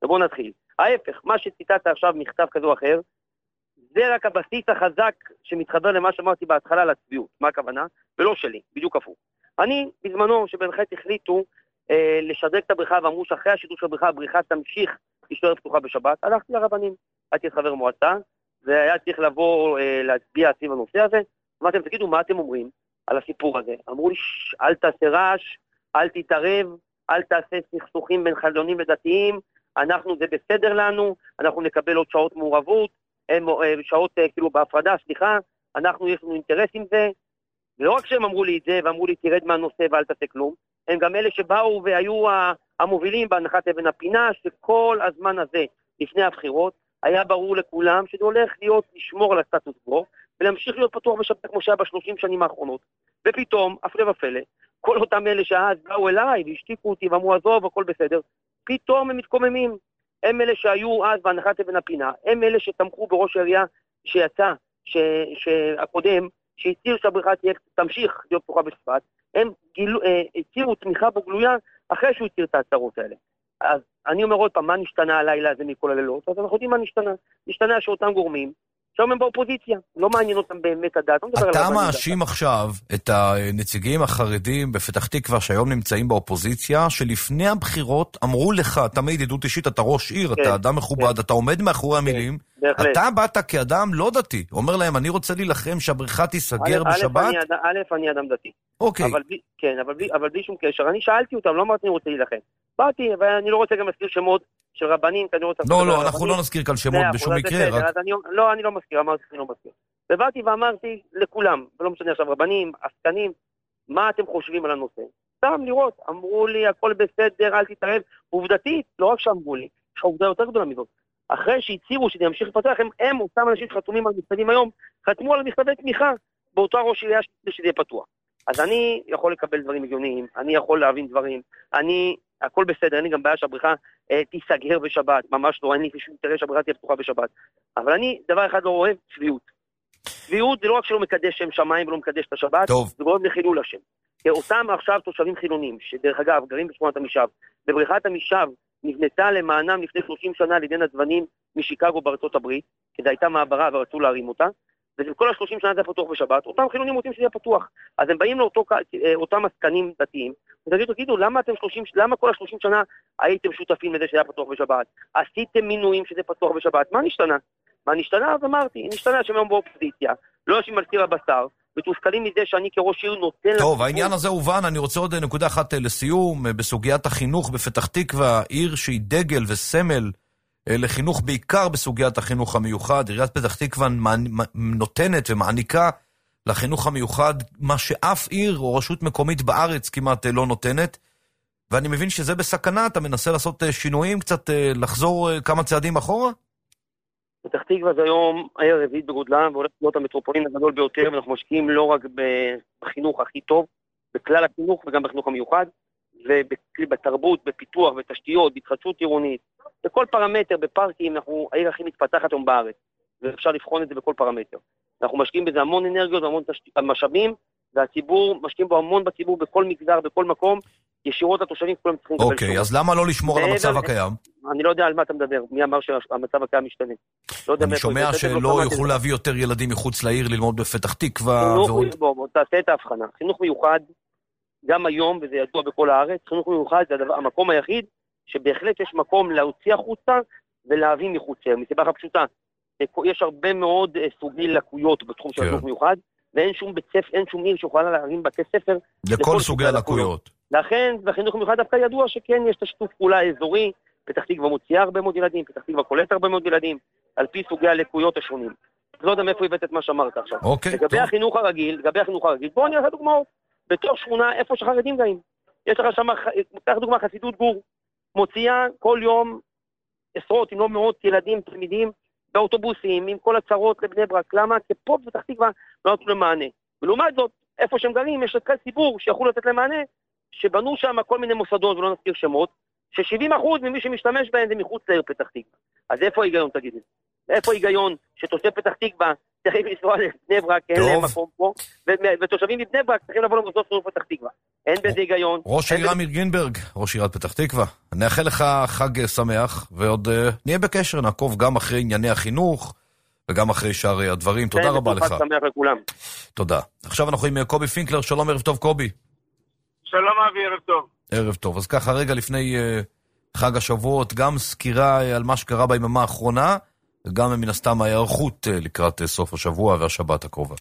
ובואו נתחיל. ההפך, מה שציטטת עכשיו מכתב כזה או אחר, זה רק הבסיס החזק שמתחבר למה שאמרתי בהתחלה לצביעות. מה הכוונה? ולא שלי, בדיוק הפוך. אני, בזמנו, שבנחת החליטו אה, לשדרג את הבריכה, ואמרו שאחרי השידור של הבריכה, הבריכה תמשיך להישאר פתוחה בשבת, הלכתי לרבנים. הייתי חבר מועצה, והיה צריך לבוא אה, להצביע סביב הנושא הזה. אמרתם, תגידו, מה אתם אומרים על הסיפור הזה? אמרו לי, אל תעשה רעש, אל תתערב, אל תעשה סכסוכים בין חילונים ודתיים, אנחנו, זה בסדר לנו, אנחנו נקבל עוד שעות מעורבות, הם, שעות כאילו בהפרדה, סליחה, אנחנו יש לנו אינטרס עם זה, ולא רק שהם אמרו לי את זה, ואמרו לי תרד מהנושא ואל תעשה כלום, הם גם אלה שבאו והיו המובילים בהנחת אבן הפינה, שכל הזמן הזה, לפני הבחירות, היה ברור לכולם שזה הולך להיות לשמור על הסטטוס קוו, ולהמשיך להיות פתוח בשבת כמו שהיה בשלושים שנים האחרונות. ופתאום, הפלא ופלא, כל אותם אלה שאז באו אליי והשתיקו אותי ואמרו עזוב, הכל בסדר, פתאום הם מתקוממים. הם אלה שהיו אז בהנחת אבן הפינה, הם אלה שתמכו בראש העירייה שיצא, ש, שהקודם, שהציר שהבריכה תמשיך להיות פתוחה בשבת, הם גילו, אה, הצירו תמיכה בו גלויה אחרי שהוא הציר את ההצהרות האלה. אז אני אומר עוד פעם, מה נשתנה הלילה הזה מכל הלילות? אז אנחנו יודעים מה נשתנה. נשתנה שאותם גורמים, שם הם באופוזיציה, לא מעניין אותם באמת הדעת. אתה מאשים עכשיו את הנציגים החרדים בפתח תקווה שהיום נמצאים באופוזיציה, שלפני הבחירות אמרו לך, תמיד עדות אישית, אתה ראש עיר, אתה אדם מכובד, אתה עומד מאחורי המילים, אתה באת כאדם לא דתי, אומר להם, אני רוצה להילחם שהבריכה תיסגר בשבת? א', אני אדם דתי. אוקיי. כן, אבל בלי שום קשר, אני שאלתי אותם, לא אמרתי אני רוצה להילחם. באתי, ואני לא רוצה גם להזכיר שמות של רבנים, כי אני רוצה... לא, לא, אנחנו לא נזכיר כאן שמות בשום מקרה, רק... לא, אני לא מזכיר, אמרתי שאני לא מזכיר. ובאתי ואמרתי לכולם, ולא משנה עכשיו רבנים, עסקנים, מה אתם חושבים על הנושא? סתם לראות, אמרו לי, הכל בסדר, אל תתערב. עובדתית, לא רק שאמרו לי, יש עובדה יותר גדולה מזאת. אחרי שהצירו שזה ימשיך לפתח, הם, הם אותם אנשים שחתומים על מכתבים היום, חתמו על מכתבי תמיכה באותה ראש עירייה שזה יהיה פתוח. אז אני יכול לקבל דברים הגיוניים, אני יכול להבין דברים, אני, הכל בסדר, אני גם בעיה שהבריכה אה, תיסגר בשבת, ממש לא, אין לי שום אינטרס שהבריכה תהיה פתוחה בשבת. אבל אני, דבר אחד לא אוהב, צביעות. צביעות זה לא רק שלא מקדש שם שמיים ולא מקדש את השבת, טוב. זה גורם לחילול השם. כי אותם עכשיו תושבים חילונים, שדרך אגב גרים בשכונת המשאב, בבריכת המשאב נבנתה למענם לפני שלושים שנה על ידי נדבנים משיקגו בארצות הברית, כדי הייתה מעברה ורצו להרים אותה, וכל ה-שלושים שנה זה פתוח בשבת, אותם חילונים רוצים שזה יהיה פתוח. אז הם באים לאותם עסקנים דתיים, ותגידו, תגידו, למה אתם שלושים, למה כל ה-שלושים שנה הייתם שותפים לזה שזה היה פתוח בשבת? עשיתם מינויים שזה פתוח בשבת, מה נשתנה? מה נשתנה? אז אמרתי, נשתנה שהם באופוזיציה, לא יושבים על ציר הבשר, מתוסכלים מזה שאני כראש עיר נותן... טוב, העניין הזה הובן, אני רוצה עוד נקודה אחת לסיום, בסוגיית החינוך בפתח תקווה, עיר שהיא דגל וסמל לחינוך בעיקר בסוגיית החינוך המיוחד, עיריית פתח תקווה נותנת ומעניקה לחינוך המיוחד מה שאף עיר או רשות מקומית בארץ כמעט לא נותנת, ואני מבין שזה בסכנה, אתה מנסה לעשות שינויים, קצת לחזור כמה צעדים אחורה? פתח תקווה זה היום העיר הרביעית בגודלה, והולך להיות המטרופולין הגדול ביותר, ואנחנו משקיעים לא רק בחינוך הכי טוב, בכלל החינוך וגם בחינוך המיוחד, ובתרבות, בפיתוח, בתשתיות, בהתחדשות עירונית, בכל פרמטר, בפארקים, אנחנו העיר הכי מתפתחת היום בארץ, ואפשר לבחון את זה בכל פרמטר. אנחנו משקיעים בזה המון אנרגיות והמון משאבים, והציבור, משקיעים בו המון בציבור, בכל מגזר, בכל מקום, ישירות התושבים כולם צריכים לקבל אוקיי, אז למה לא לשמור על המצב הקיים? אני לא יודע על מה אתה מדבר, מי אמר שהמצב הקיים משתנה. אני שומע שלא יוכלו להביא יותר ילדים מחוץ לעיר ללמוד בפתח תקווה. תעשה את ההבחנה. חינוך מיוחד, גם היום, וזה ידוע בכל הארץ, חינוך מיוחד זה המקום היחיד שבהחלט יש מקום להוציא החוצה ולהביא מחוצה. מסיבה פשוטה, יש הרבה מאוד סוגי לקויות בתחום של חינוך מיוחד, ואין שום בית ספר, אין שום עיר שיכולה להרים בתי ספר לכל סוגי הלקויות. לכן, בחינוך מיוחד דווקא ידוע שכן יש את השיתוף פעולה האזורי, פתח תקווה מוציאה הרבה מאוד ילדים, פתח תקווה קולט הרבה מאוד ילדים, על פי סוגי הלקויות השונים. לא יודע מאיפה הבאת את מה שאמרת עכשיו. אוקיי, לגבי טוב. החינוך הרגיל, לגבי החינוך הרגיל, בואו נראה דוגמאות. בתוך שכונה, איפה שחרדים גאים. יש לך שם, קח דוגמה, חסידות גור, מוציאה כל יום עשרות, אם לא מאות ילדים, תלמידים, באוטובוסים, עם כל הצרות לבני ברק. למה? כי פה בפתח תקווה לא נתנו למענה. ולעומת זאת, איפה שהם גרים, יש לתת ציבור שיכול לתת למענה, שבנו שם כל מיני מוסדות, ולא נזכיר שמות, ש-שבעים אחוז ממי שמשתמש בהם זה מחוץ לעיר פתח תקווה. אז איפה ההיגיון, תגידי? איפה היגיון שתושב פתח תקווה צריכים לנסוע לבני ברק, אין להם מקום פה, ותושבים מבני ברק צריכים לבוא למוסדות חינוך פתח תקווה. אין בזה היגיון. ראש העיר אמיר גרינברג, ראש עיריית פתח תקווה, נאחל לך חג שמח, ועוד נהיה בקשר, נעקוב גם אחרי ענייני החינוך, וגם אחרי שאר הדברים. תודה רבה לך. חג שמח לכולם. תודה. עכשיו אנחנו עם קובי פינקלר, שלום, ערב טוב קובי. שלום אבי, ערב טוב. ערב טוב. אז ככה רגע לפני חג השבועות, גם סקירה על מה שקרה ביממה האחרונה, וגם מן הסתם ההיערכות לקראת סוף השבוע והשבת הקרובה.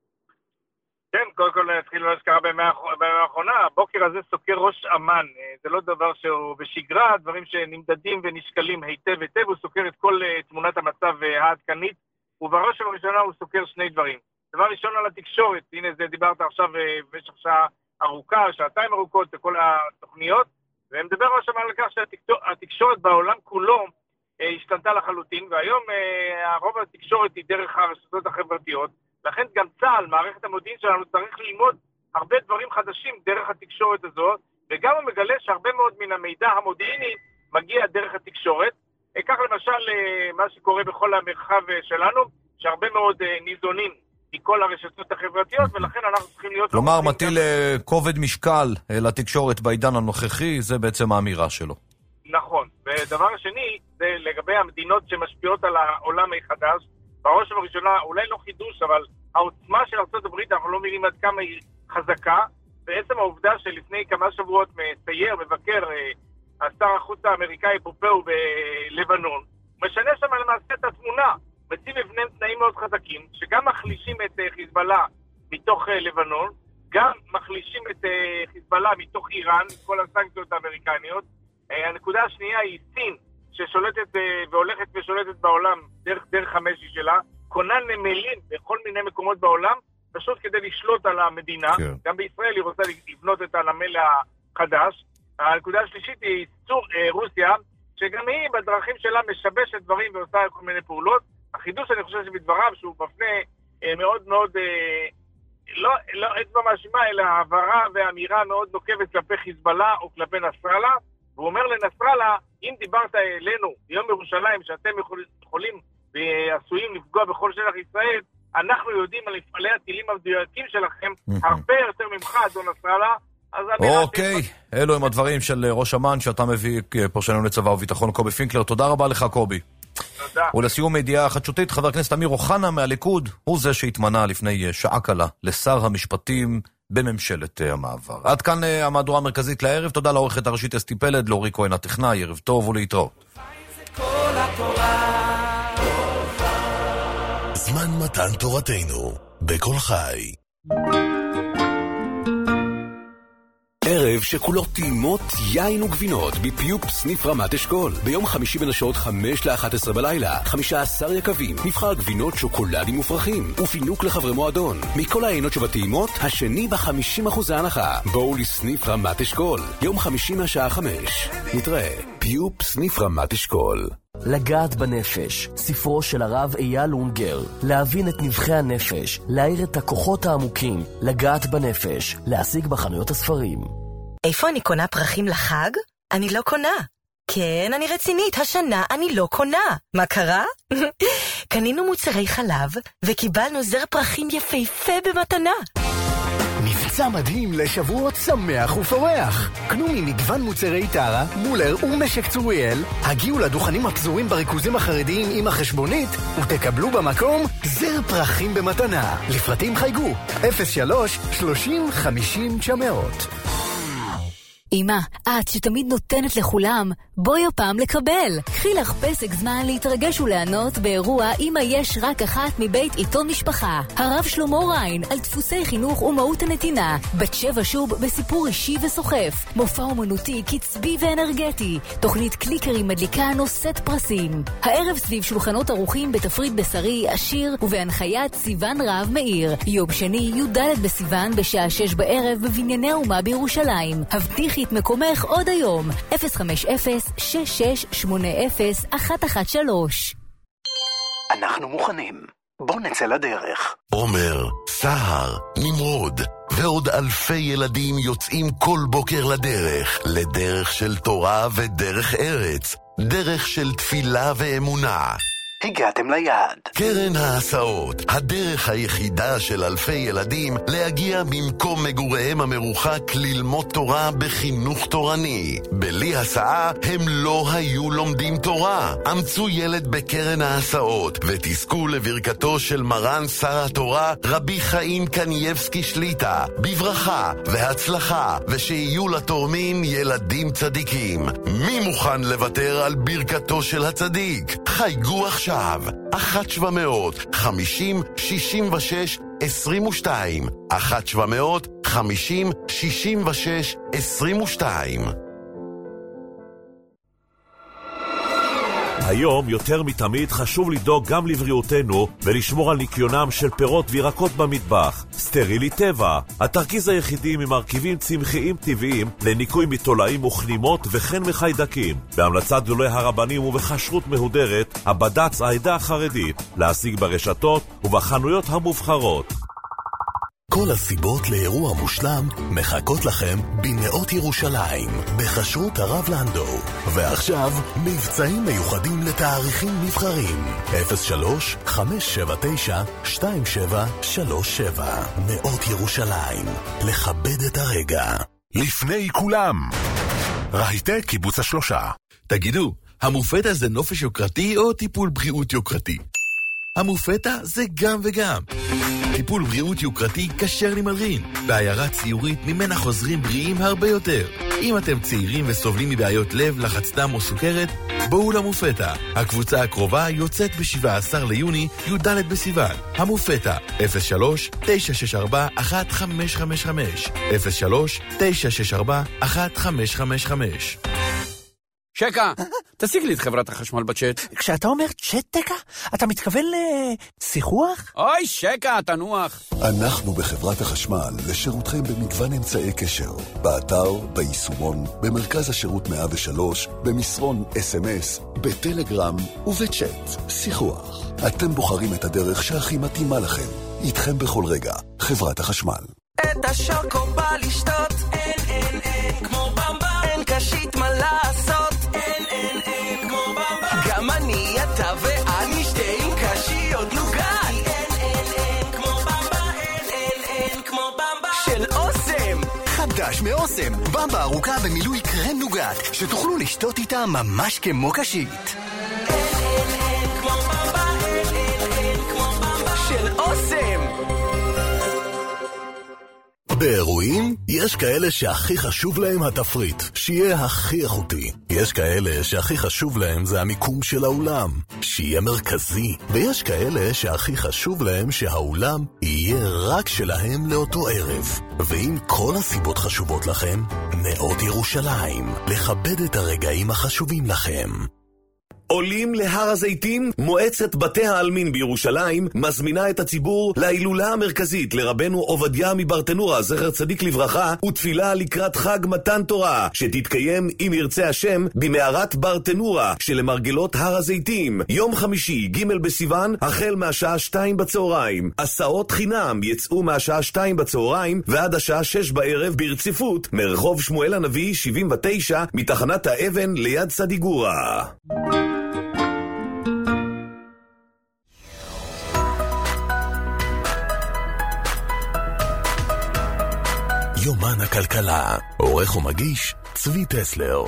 כן, קודם כל נתחיל מה שקרה ביממה האחרונה. הבוקר הזה סוקר ראש אמן. זה לא דבר שהוא בשגרה, דברים שנמדדים ונשקלים היטב היטב. הוא סוקר את כל תמונת המצב העדכנית, ובראש ובראשונה הוא סוקר שני דברים. דבר ראשון על התקשורת. הנה זה דיברת עכשיו במשך שעה ארוכה, שעתיים ארוכות וכל התוכניות, ומדבר ראש אמן על כך שהתקשורת בעולם כולו השתנתה לחלוטין, והיום הרוב התקשורת היא דרך הרשתות החברתיות, לכן גם צה"ל, מערכת המודיעין שלנו, צריך ללמוד הרבה דברים חדשים דרך התקשורת הזאת, וגם הוא מגלה שהרבה מאוד מן המידע המודיעיני מגיע דרך התקשורת. כך למשל מה שקורה בכל המרחב שלנו, שהרבה מאוד ניזונים מכל הרשתות החברתיות, ולכן אנחנו צריכים להיות... כלומר, מטיל כובד משקל לתקשורת בעידן הנוכחי, זה בעצם האמירה שלו. נכון. ודבר שני, זה לגבי המדינות שמשפיעות על העולם החדש, בראש ובראשונה, אולי לא חידוש, אבל העוצמה של ארצות הברית, אנחנו לא מבינים עד כמה היא חזקה, בעצם העובדה שלפני כמה שבועות מסייר, מבקר, השר החוץ האמריקאי פופאו בלבנון, משנה שם למעשה את התמונה, מציב לבניהם תנאים מאוד חזקים, שגם מחלישים את חיזבאללה מתוך לבנון, גם מחלישים את חיזבאללה מתוך איראן, כל הסנקציות האמריקניות. הנקודה השנייה היא סין, ששולטת והולכת ושולטת בעולם דרך דרך המשי שלה, קונה נמלים בכל מיני מקומות בעולם, פשוט כדי לשלוט על המדינה. כן. גם בישראל היא רוצה לבנות את הנמל החדש. הנקודה השלישית היא צור, רוסיה, שגם היא בדרכים שלה משבשת דברים ועושה כל מיני פעולות. החידוש אני חושב שבדבריו שהוא מפנה מאוד מאוד, לא, לא אצבע מאשימה, אלא העברה ואמירה מאוד נוקבת כלפי חיזבאללה או כלפי נסראללה. והוא אומר לנסראללה, אם דיברת אלינו ביום ירושלים שאתם יכול, יכולים ועשויים לפגוע בכל שטח ישראל, אנחנו יודעים על מפעלי הטילים המדויקים שלכם הרבה יותר ממך, אדון נסראללה. אוקיי, אלו הם הדברים של ראש אמ"ן שאתה מביא פרשננו לצבא וביטחון, קובי פינקלר. תודה רבה לך קובי. תודה. ולסיום ידיעה חדשותית, חבר הכנסת אמיר אוחנה מהליכוד, הוא זה שהתמנה לפני שעה קלה לשר המשפטים בממשלת המעבר. עד כאן המהדורה המרכזית לערב. תודה לעורכת הראשית אסתי פלד, לאורי כהן הטכנאי, ערב טוב ולהתראות. זמן מתן תורתנו בכל חי. ערב שכולו טעימות, יין וגבינות בפיופ סניף רמת אשכול. ביום חמישי בין השעות חמש לאחת עשרה בלילה, חמישה עשר יקבים, נבחר גבינות שוקולדים מופרכים, ופינוק לחברי מועדון. מכל העינות שבטעימות, השני ב-חמישים אחוז ההנחה. בואו לסניף רמת אשכול. יום חמישי מהשעה חמש. נתראה. פיופ סניף רמת אשכול. לגעת בנפש, ספרו של הרב אייל אונגר. להבין את נבחי הנפש, להאיר את הכוחות העמוקים, לגעת בנפש, להשיג בחנויות הספרים. איפה אני קונה פרחים לחג? אני לא קונה. כן, אני רצינית, השנה אני לא קונה. מה קרה? קנינו מוצרי חלב וקיבלנו זר פרחים יפהפה במתנה. מבצע מדהים לשבועות שמח ופורח. קנו ממגוון מוצרי טרה, מולר ומשק צוריאל, הגיעו לדוכנים הפזורים בריכוזים החרדיים עם החשבונית, ותקבלו במקום זר פרחים במתנה. לפרטים חייגו אפס שלוש שלושים חמישים תשע מאות. אמא, את שתמיד נותנת לכולם, בואי הפעם לקבל. קחי לך פסק זמן להתרגש ולענות באירוע אמא יש רק אחת מבית עיתון משפחה. הרב שלמה ריין על דפוסי חינוך ומהות הנתינה. בת שבע שוב בסיפור אישי וסוחף. מופע אומנותי, קצבי ואנרגטי. תוכנית קליקרים מדליקה נושאת פרסים. הערב סביב שולחנות ערוכים בתפריט בשרי, עשיר ובהנחיית סיוון רב מאיר. יום שני י"ד בסיוון בשעה שש בערב בבנייני האומה בירושלים. הבטיחי את מקומך עוד היום. אפס חמש אפס שש שש שמונה אפס אחת אחת שלוש. אנחנו מוכנים. בוא נצא לדרך. עומר, סהר, נמרוד ועוד אלפי ילדים יוצאים כל בוקר לדרך. לדרך של תורה ודרך ארץ. דרך של תפילה ואמונה. הגעתם ליעד. קרן ההסעות, הדרך היחידה של אלפי ילדים להגיע ממקום מגוריהם המרוחק ללמוד תורה בחינוך תורני. בלי הסעה הם לא היו לומדים תורה. אמצו ילד בקרן ההסעות ותזכו לברכתו של מרן שר התורה רבי חיים קנייבסקי שליטה, בברכה והצלחה, ושיהיו לתורמים ילדים צדיקים. מי מוכן לוותר על ברכתו של הצדיק? חייגו עכשיו, אחת שבע מאות חמישים שישים ושש עשרים ושתיים, אחת שבע מאות חמישים שישים ושש עשרים ושתיים. היום יותר מתמיד חשוב לדאוג גם לבריאותנו ולשמור על ניקיונם של פירות וירקות במטבח. סטרילי טבע, התרכיז היחידי ממרכיבים צמחיים טבעיים לניקוי מתולעים וכנימות וכן מחיידקים. בהמלצת גדולי הרבנים ובכשרות מהודרת, הבד"ץ העדה החרדית, להשיג ברשתות ובחנויות המובחרות. כל הסיבות לאירוע מושלם מחכות לכם בנאות ירושלים, בכשרות הרב לנדו. ועכשיו, מבצעים מיוחדים לתאריכים נבחרים. אפס שלוש חמש שבע תשע שתיים שבע שלוש שבע. נאות ירושלים, לכבד את הרגע. לפני כולם, רהיטי קיבוץ השלושה. תגידו, המופתה זה נופש יוקרתי או טיפול בריאות יוקרתי? המופתה זה גם וגם. טיפול בריאות יוקרתי כשר למלרין, בעיירה ציורית ממנה חוזרים בריאים הרבה יותר. אם אתם צעירים וסובלים מבעיות לב, לחץ דם או סוכרת, בואו למופתה. הקבוצה הקרובה יוצאת ב-שבעה עשר ליוני, י"ד בסיוון. המופתה, אפס שלוש תשע שש ארבע אחת חמש חמש חמש, אפס שלוש תשע שש ארבע אחת חמש חמש חמש. שקה, תשיג לי את חברת החשמל בצ'אט. כשאתה אומר צ'אט תקה, אתה מתכוון לשיחוח? אוי, שקה, תנוח. אנחנו בחברת החשמל לשירותכם במגוון אמצעי קשר. באתר, ביישומון, במרכז השירות מאה ושלוש, במסרון אס אם אס, בטלגרם ובצ'אט. שיחוח. אתם בוחרים את הדרך שהכי מתאימה לכם. איתכם בכל רגע. חברת החשמל. את השוקו בא לשתות, אין אין אין כמו במבה, אין קשית מה לעשות, אין אין אין כמו במבה, גם אני אתה ואני שתי עם קשיות נוגת, אין אין אין כמו במבה, אין אין אין כמו במבה של אוסם. חדש מאוסם, במבה ארוכה במילוי קרם נוגת, שתוכלו לשתות איתה ממש כמו קשית. אין אין אין כמו במבה, אין אין אין כמו במבה של אוסם. באירועים יש כאלה שהכי חשוב להם התפריט, שיהיה הכי איכותי. יש כאלה שהכי חשוב להם זה המיקום של האולם, שיהיה מרכזי. ויש כאלה שהכי חשוב להם שהאולם יהיה רק שלהם לאותו ערב. ואם כל הסיבות חשובות לכם, נאות ירושלים, לכבד את הרגעים החשובים לכם. עולים להר הזיתים, מועצת בתי העלמין בירושלים מזמינה את הציבור להילולה המרכזית לרבנו עובדיה מברטנורה, זכר צדיק לברכה, ותפילה לקראת חג מתן תורה, שתתקיים אם ירצה השם במערת ברטנורה שלמרגלות הר הזיתים, יום חמישי ג' בסיוון, החל מהשעה שתיים בצהריים. הסעות חינם יצאו מהשעה שתיים בצהריים ועד השעה שש בערב ברציפות, מרחוב שמואל הנביא שבעים ותשע, מתחנת האבן ליד סדיגורה. יומן הכלכלה, עורך ומגיש צבי טסלר.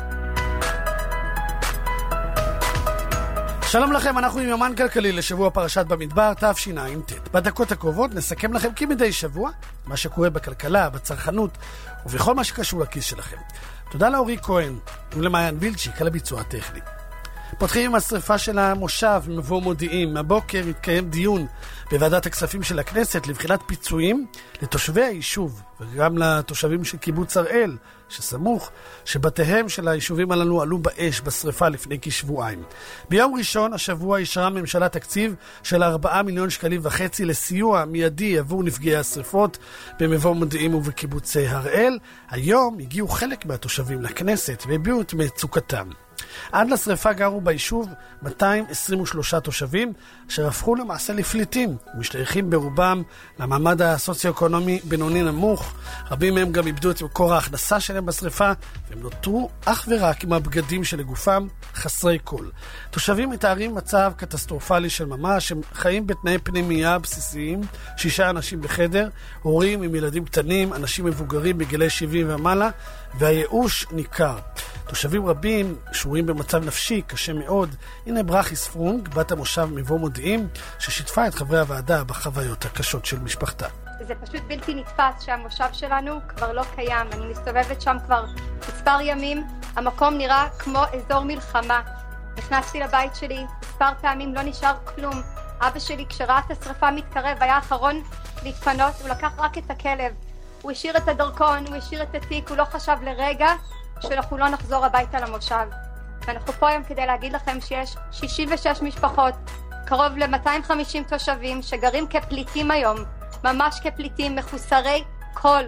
שלום לכם, אנחנו עם יומן כלכלי לשבוע פרשת במדבר תשע"ט. בדקות הקרובות נסכם לכם כמדי שבוע מה שקורה בכלכלה, בצרכנות ובכל מה שקשור לכיס שלכם. תודה לאורי כהן ולמעיין וילצ'יק על הביצוע הטכני. פותחים עם השריפה של המושב מבוא מודיעים. הבוקר התקיים דיון בוועדת הכספים של הכנסת לבחינת פיצויים לתושבי היישוב וגם לתושבים של קיבוץ הראל שסמוך, שבתיהם של היישובים הללו עלו באש בשריפה לפני כשבועיים. ביום ראשון השבוע אישרה ממשלה תקציב של ארבעה מיליון שקלים וחצי לסיוע מיידי עבור נפגעי השריפות במבוא מודיעים ובקיבוצי הראל. היום הגיעו חלק מהתושבים לכנסת והביעו את מצוקתם. עד לשריפה גרו ביישוב מאתיים עשרים ושלושה תושבים, אשר הפכו למעשה לפליטים, משתייכים ברובם למעמד הסוציו-אקונומי בינוני נמוך. רבים מהם גם איבדו את מקור ההכנסה שלהם בשריפה, והם נותרו אך ורק עם הבגדים שלגופם חסרי כל. תושבים מתארים מצב קטסטרופלי של ממש, הם חיים בתנאי פנימייה בסיסיים, שישה אנשים בחדר, הורים עם ילדים קטנים, אנשים מבוגרים בגילי שבעים ומעלה, והייאוש ניכר. תושבים רבים שרויים במצב נפשי קשה מאוד. הנה ברכיס פרונג, בת המושב מבוא מודיעים, ששיתפה את חברי הוועדה בחוויות הקשות של משפחתה. זה פשוט בלתי נתפס שהמושב שלנו כבר לא קיים. אני מסתובבת שם כבר מספר ימים, המקום נראה כמו אזור מלחמה. נכנסתי לבית שלי, מספר פעמים לא נשאר כלום. אבא שלי כשראה את השריפה מתקרב היה האחרון להתפנות, הוא לקח רק את הכלב. הוא השאיר את הדרכון, הוא השאיר את התיק, הוא לא חשב לרגע שאנחנו לא נחזור הביתה למושב. ואנחנו פה היום כדי להגיד לכם שיש שישים ושש משפחות, קרוב ל-מאתיים וחמישים תושבים שגרים כפליטים היום, ממש כפליטים, מחוסרי כל.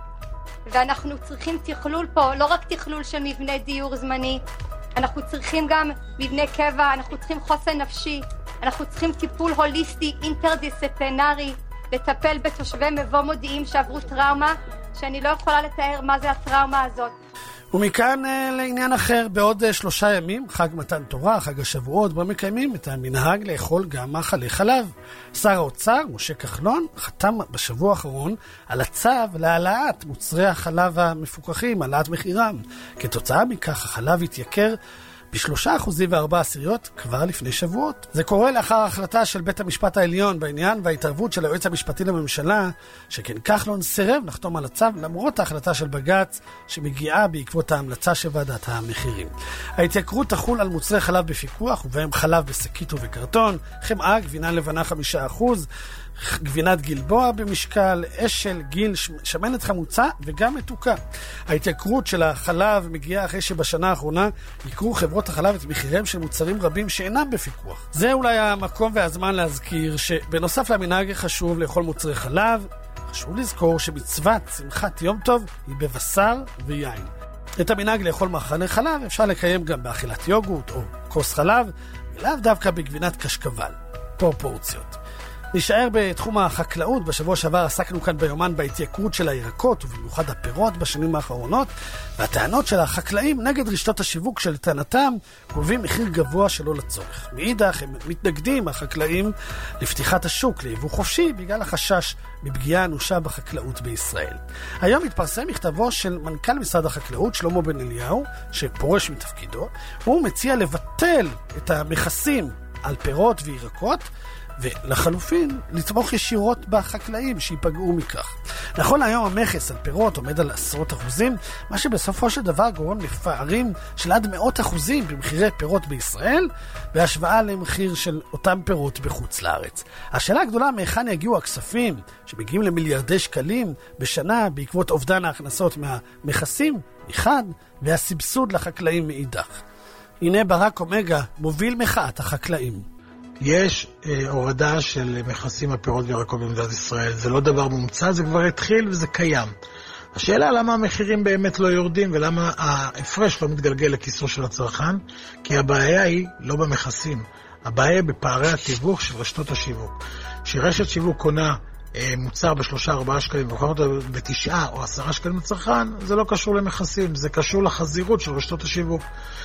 ואנחנו צריכים תכלול פה, לא רק תכלול של מבנה דיור זמני, אנחנו צריכים גם מבנה קבע, אנחנו צריכים חוסן נפשי, אנחנו צריכים טיפול הוליסטי, אינטרדיסציפלינרי, לטפל בתושבי מבוא מודיעים שעברו טראומה, שאני לא יכולה לתאר מה זה הטראומה הזאת. ומכאן אה, לעניין אחר, בעוד אה, שלושה ימים, חג מתן תורה, חג השבועות, בו מקיימים את המנהג לאכול גם מאכלי חלב. שר האוצר, משה כחלון, חתם בשבוע האחרון על הצו להעלאת מוצרי החלב המפוקחים, העלאת מחירם. כתוצאה מכך, החלב התייקר בשלושה אחוזים וארבע עשיריות כבר לפני שבועות. זה קורה לאחר ההחלטה של בית המשפט העליון בעניין וההתערבות של היועץ המשפטי לממשלה, שכן כחלון סירב לחתום על הצו למרות ההחלטה של בג"ץ שמגיעה בעקבות ההמלצה של ועדת המחירים. ההתייקרות תחול על מוצרי חלב בפיקוח, ובהם חלב בשקית ובקרטון, חמאה, גבינה לבנה חמישה אחוז, גבינת גלבוע במשקל, אשל, גיל, שמנת חמוצה וגם מתוקה. ההתייקרות של החלב מגיעה אחרי שבשנה האחרונה יקרו חברות החלב את מחיריהם של מוצרים רבים שאינם בפיקוח. זה אולי המקום והזמן להזכיר שבנוסף למנהג חשוב לאכול מוצרי חלב, חשוב לזכור שמצוות שמחת יום טוב היא בבשר ויין. את המנהג לאכול מאכלי חלב אפשר לקיים גם באכילת יוגורט או כוס חלב, ולאו דווקא בגבינת קשקבל. פרופורציות. נשאר בתחום החקלאות. בשבוע שעבר עסקנו כאן ביומן בהתייקרות של הירקות ובמיוחד הפירות בשנים האחרונות, והטענות של החקלאים נגד רשתות השיווק של טענתם גובים מחיר גבוה שלא לצורך. מאידך הם מתנגדים החקלאים לפתיחת השוק ליבוא חופשי בגלל החשש מפגיעה אנושה בחקלאות בישראל. היום התפרסם מכתבו של מנכ"ל משרד החקלאות שלמה בן אליהו שפורש מתפקידו. הוא מציע לבטל את המכסים על פירות וירקות ולחלופין לתמוך ישירות בחקלאים שיפגעו מכך. נכון היום המכס על פירות עומד על עשרות אחוזים, מה שבסופו של דבר גורם לפערים של עד מאות אחוזים במחירי פירות בישראל בהשוואה למחיר של אותם פירות בחוץ לארץ. השאלה הגדולה מהיכן יגיעו הכספים שמגיעים למיליארדי שקלים בשנה בעקבות אובדן ההכנסות מהמכסים מחד והסבסוד לחקלאים מאידך. הנה ברק אומגה מוביל מחאת החקלאים. יש אה, הורדה של מכסים הפירות וירקות במדינת ישראל. זה לא דבר מומצא, זה כבר התחיל וזה קיים. השאלה למה המחירים באמת לא יורדים ולמה ההפרש לא מתגלגל לכיסו של הצרכן, כי הבעיה היא לא במכסים, הבעיה היא בפערי התיווך של רשתות השיווק. שרשת שיווק קונה אה, מוצר בשלושה ארבעה שקלים ומוכר אותו בתשעה או עשרה שקלים לצרכן, זה לא קשור למכסים, זה קשור לחזירות של רשתות השיווק.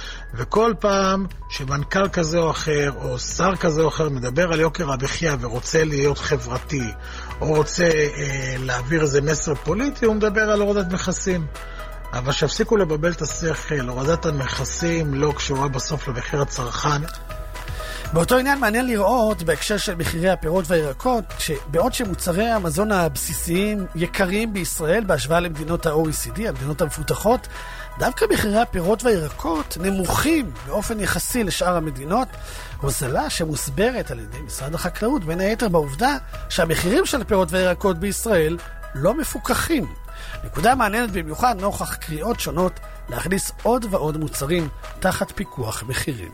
וכל פעם שמנכ"ל כזה או אחר, או שר כזה או אחר, מדבר על יוקר המחיה ורוצה להיות חברתי, או רוצה אה, להעביר איזה מסר פוליטי, הוא מדבר על הורדת מכסים. אבל שהפסיקו לבבל את השכל, הורדת המכסים לא קשורה בסוף למחיר הצרכן. באותו עניין מעניין לראות בהקשר של מחירי הפירות והירקות, שבעוד שמוצרי המזון הבסיסיים יקרים בישראל בהשוואה למדינות ה-או אי סי די, המדינות המפותחות, דווקא מחירי הפירות והירקות נמוכים באופן יחסי לשאר המדינות, הוזלה שמוסברת על ידי משרד החקלאות בין היתר בעובדה שהמחירים של הפירות והירקות בישראל לא מפוקחים. נקודה מעניינת במיוחד נוכח קריאות שונות להכניס עוד ועוד מוצרים תחת פיקוח מחירים.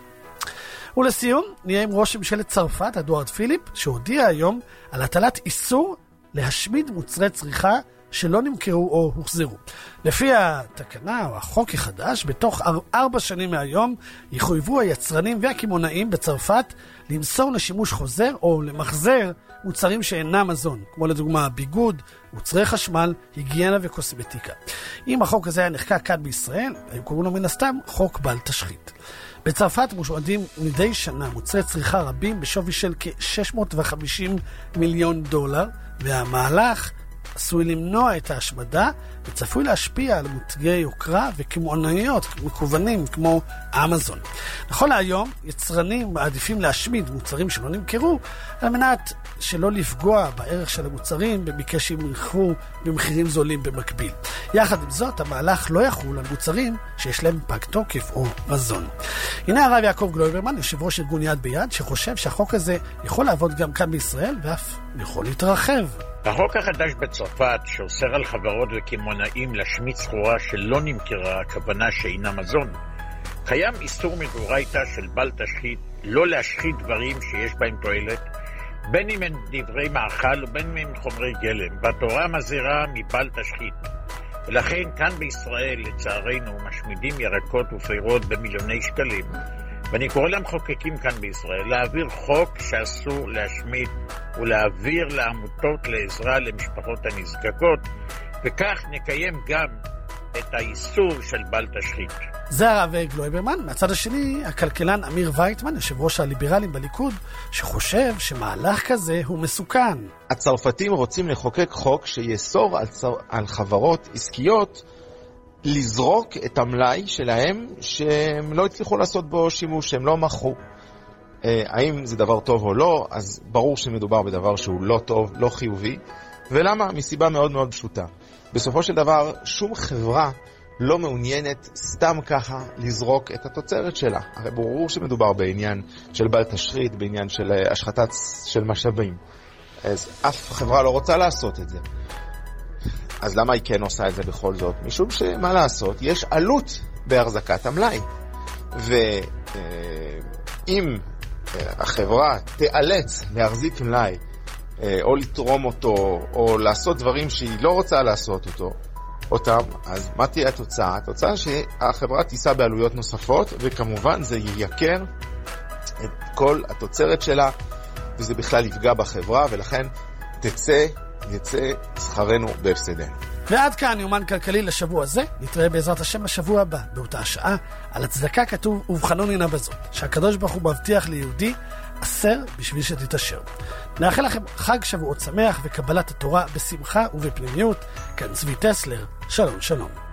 ולסיום, נהיה עם ראש ממשלת צרפת, אדוארד פיליפ, שהודיע היום על הטלת איסור להשמיד מוצרי צריכה שלא נמכרו או הוחזרו. לפי התקנה או החוק החדש, בתוך ארבע שנים מהיום יחויבו היצרנים והקימונאים בצרפת למסור לשימוש חוזר או למחזר מוצרים שאינם מזון, כמו לדוגמה ביגוד, מוצרי חשמל, היגיינה וקוסמטיקה. אם החוק הזה היה נחקק כאן בישראל, היו קוראים לו מן הסתם חוק בל תשחית. בצרפת מושמדים מדי שנה מוצרי צריכה רבים בשווי של כ-שש מאות וחמישים מיליון דולר, והמהלך עשוי למנוע את ההשמדה וצפוי להשפיע על מותגי יוקרה וקמעונאיות מקוונים כמו אמזון. נכון להיום, יצרנים מעדיפים להשמיד מוצרים שלא נמכרו על מנת שלא לפגוע בערך של המוצרים במקרה שימכרו במחירים זולים במקביל. יחד עם זאת, המהלך לא יחול על מוצרים שיש להם פג תוקף או מזון. הנה הרב יעקב גלויברמן, יושב ראש ארגון יד ביד, שחושב שהחוק הזה יכול לעבוד גם כאן בישראל ואף יכול להתרחב. החוק החדש בצרפת שאוסר על חברות וקימונאים להשמיד סחורה שלא נמכרה, הכוונה שאינה מזון, קיים איסור מדאורייתא של בל תשחית לא להשחית דברים שיש בהם תועלת, בין אם הם דברי מאכל ובין אם הם חומרי גלם, והתורה מזהירה מבל תשחית. ולכן כאן בישראל לצערנו משמידים ירקות ופירות במיליוני שקלים, ואני קורא למחוקקים כאן בישראל להעביר חוק שאסור להשמיד ולהעביר לעמותות לעזרה למשפחות הנזקקות, וכך נקיים גם את האיסור של בל תשחית. זה הרב גלויברמן. מהצד השני, הכלכלן אמיר וייטמן, יושב ראש הליברלים בליכוד, שחושב שמהלך כזה הוא מסוכן. הצרפתים רוצים לחוקק חוק שיאסור על, צר... על חברות עסקיות לזרוק את המלאי שלהם שהם לא הצליחו לעשות בו שימוש, שהם לא מכרו. האם זה דבר טוב או לא? אז ברור שמדובר בדבר שהוא לא טוב, לא חיובי. ולמה? מסיבה מאוד מאוד פשוטה. בסופו של דבר, שום חברה לא מעוניינת סתם ככה לזרוק את התוצרת שלה. הרי ברור שמדובר בעניין של בל תשחית, בעניין של השחתת של משאבים. אז אף חברה לא רוצה לעשות את זה. אז למה היא כן עושה את זה בכל זאת? משום שמה לעשות? יש עלות בהחזקת המלאי. ואם החברה תיאלץ להחזיק מלאי, או לתרום אותו, או לעשות דברים שהיא לא רוצה לעשות אותו, אותם, אז מה תהיה התוצאה? התוצאה שהחברה תישא בעלויות נוספות, וכמובן זה ייקר את כל התוצרת שלה, וזה בכלל יפגע בחברה, ולכן תצא, יצא שכרנו בהפסדנו. ועד כאן יומן כלכלי לשבוע הזה. נתראה בעזרת השם בשבוע הבא, באותה השעה. על הצדקה כתוב, ובחנון הנה בזאת, שהקדוש ברוך הוא מבטיח ליהודי עשר בשביל שתתאשר. נאחל לכם חג שבועות שמח וקבלת התורה בשמחה ובפנימיות. כאן צבי טסלר, שלום שלום.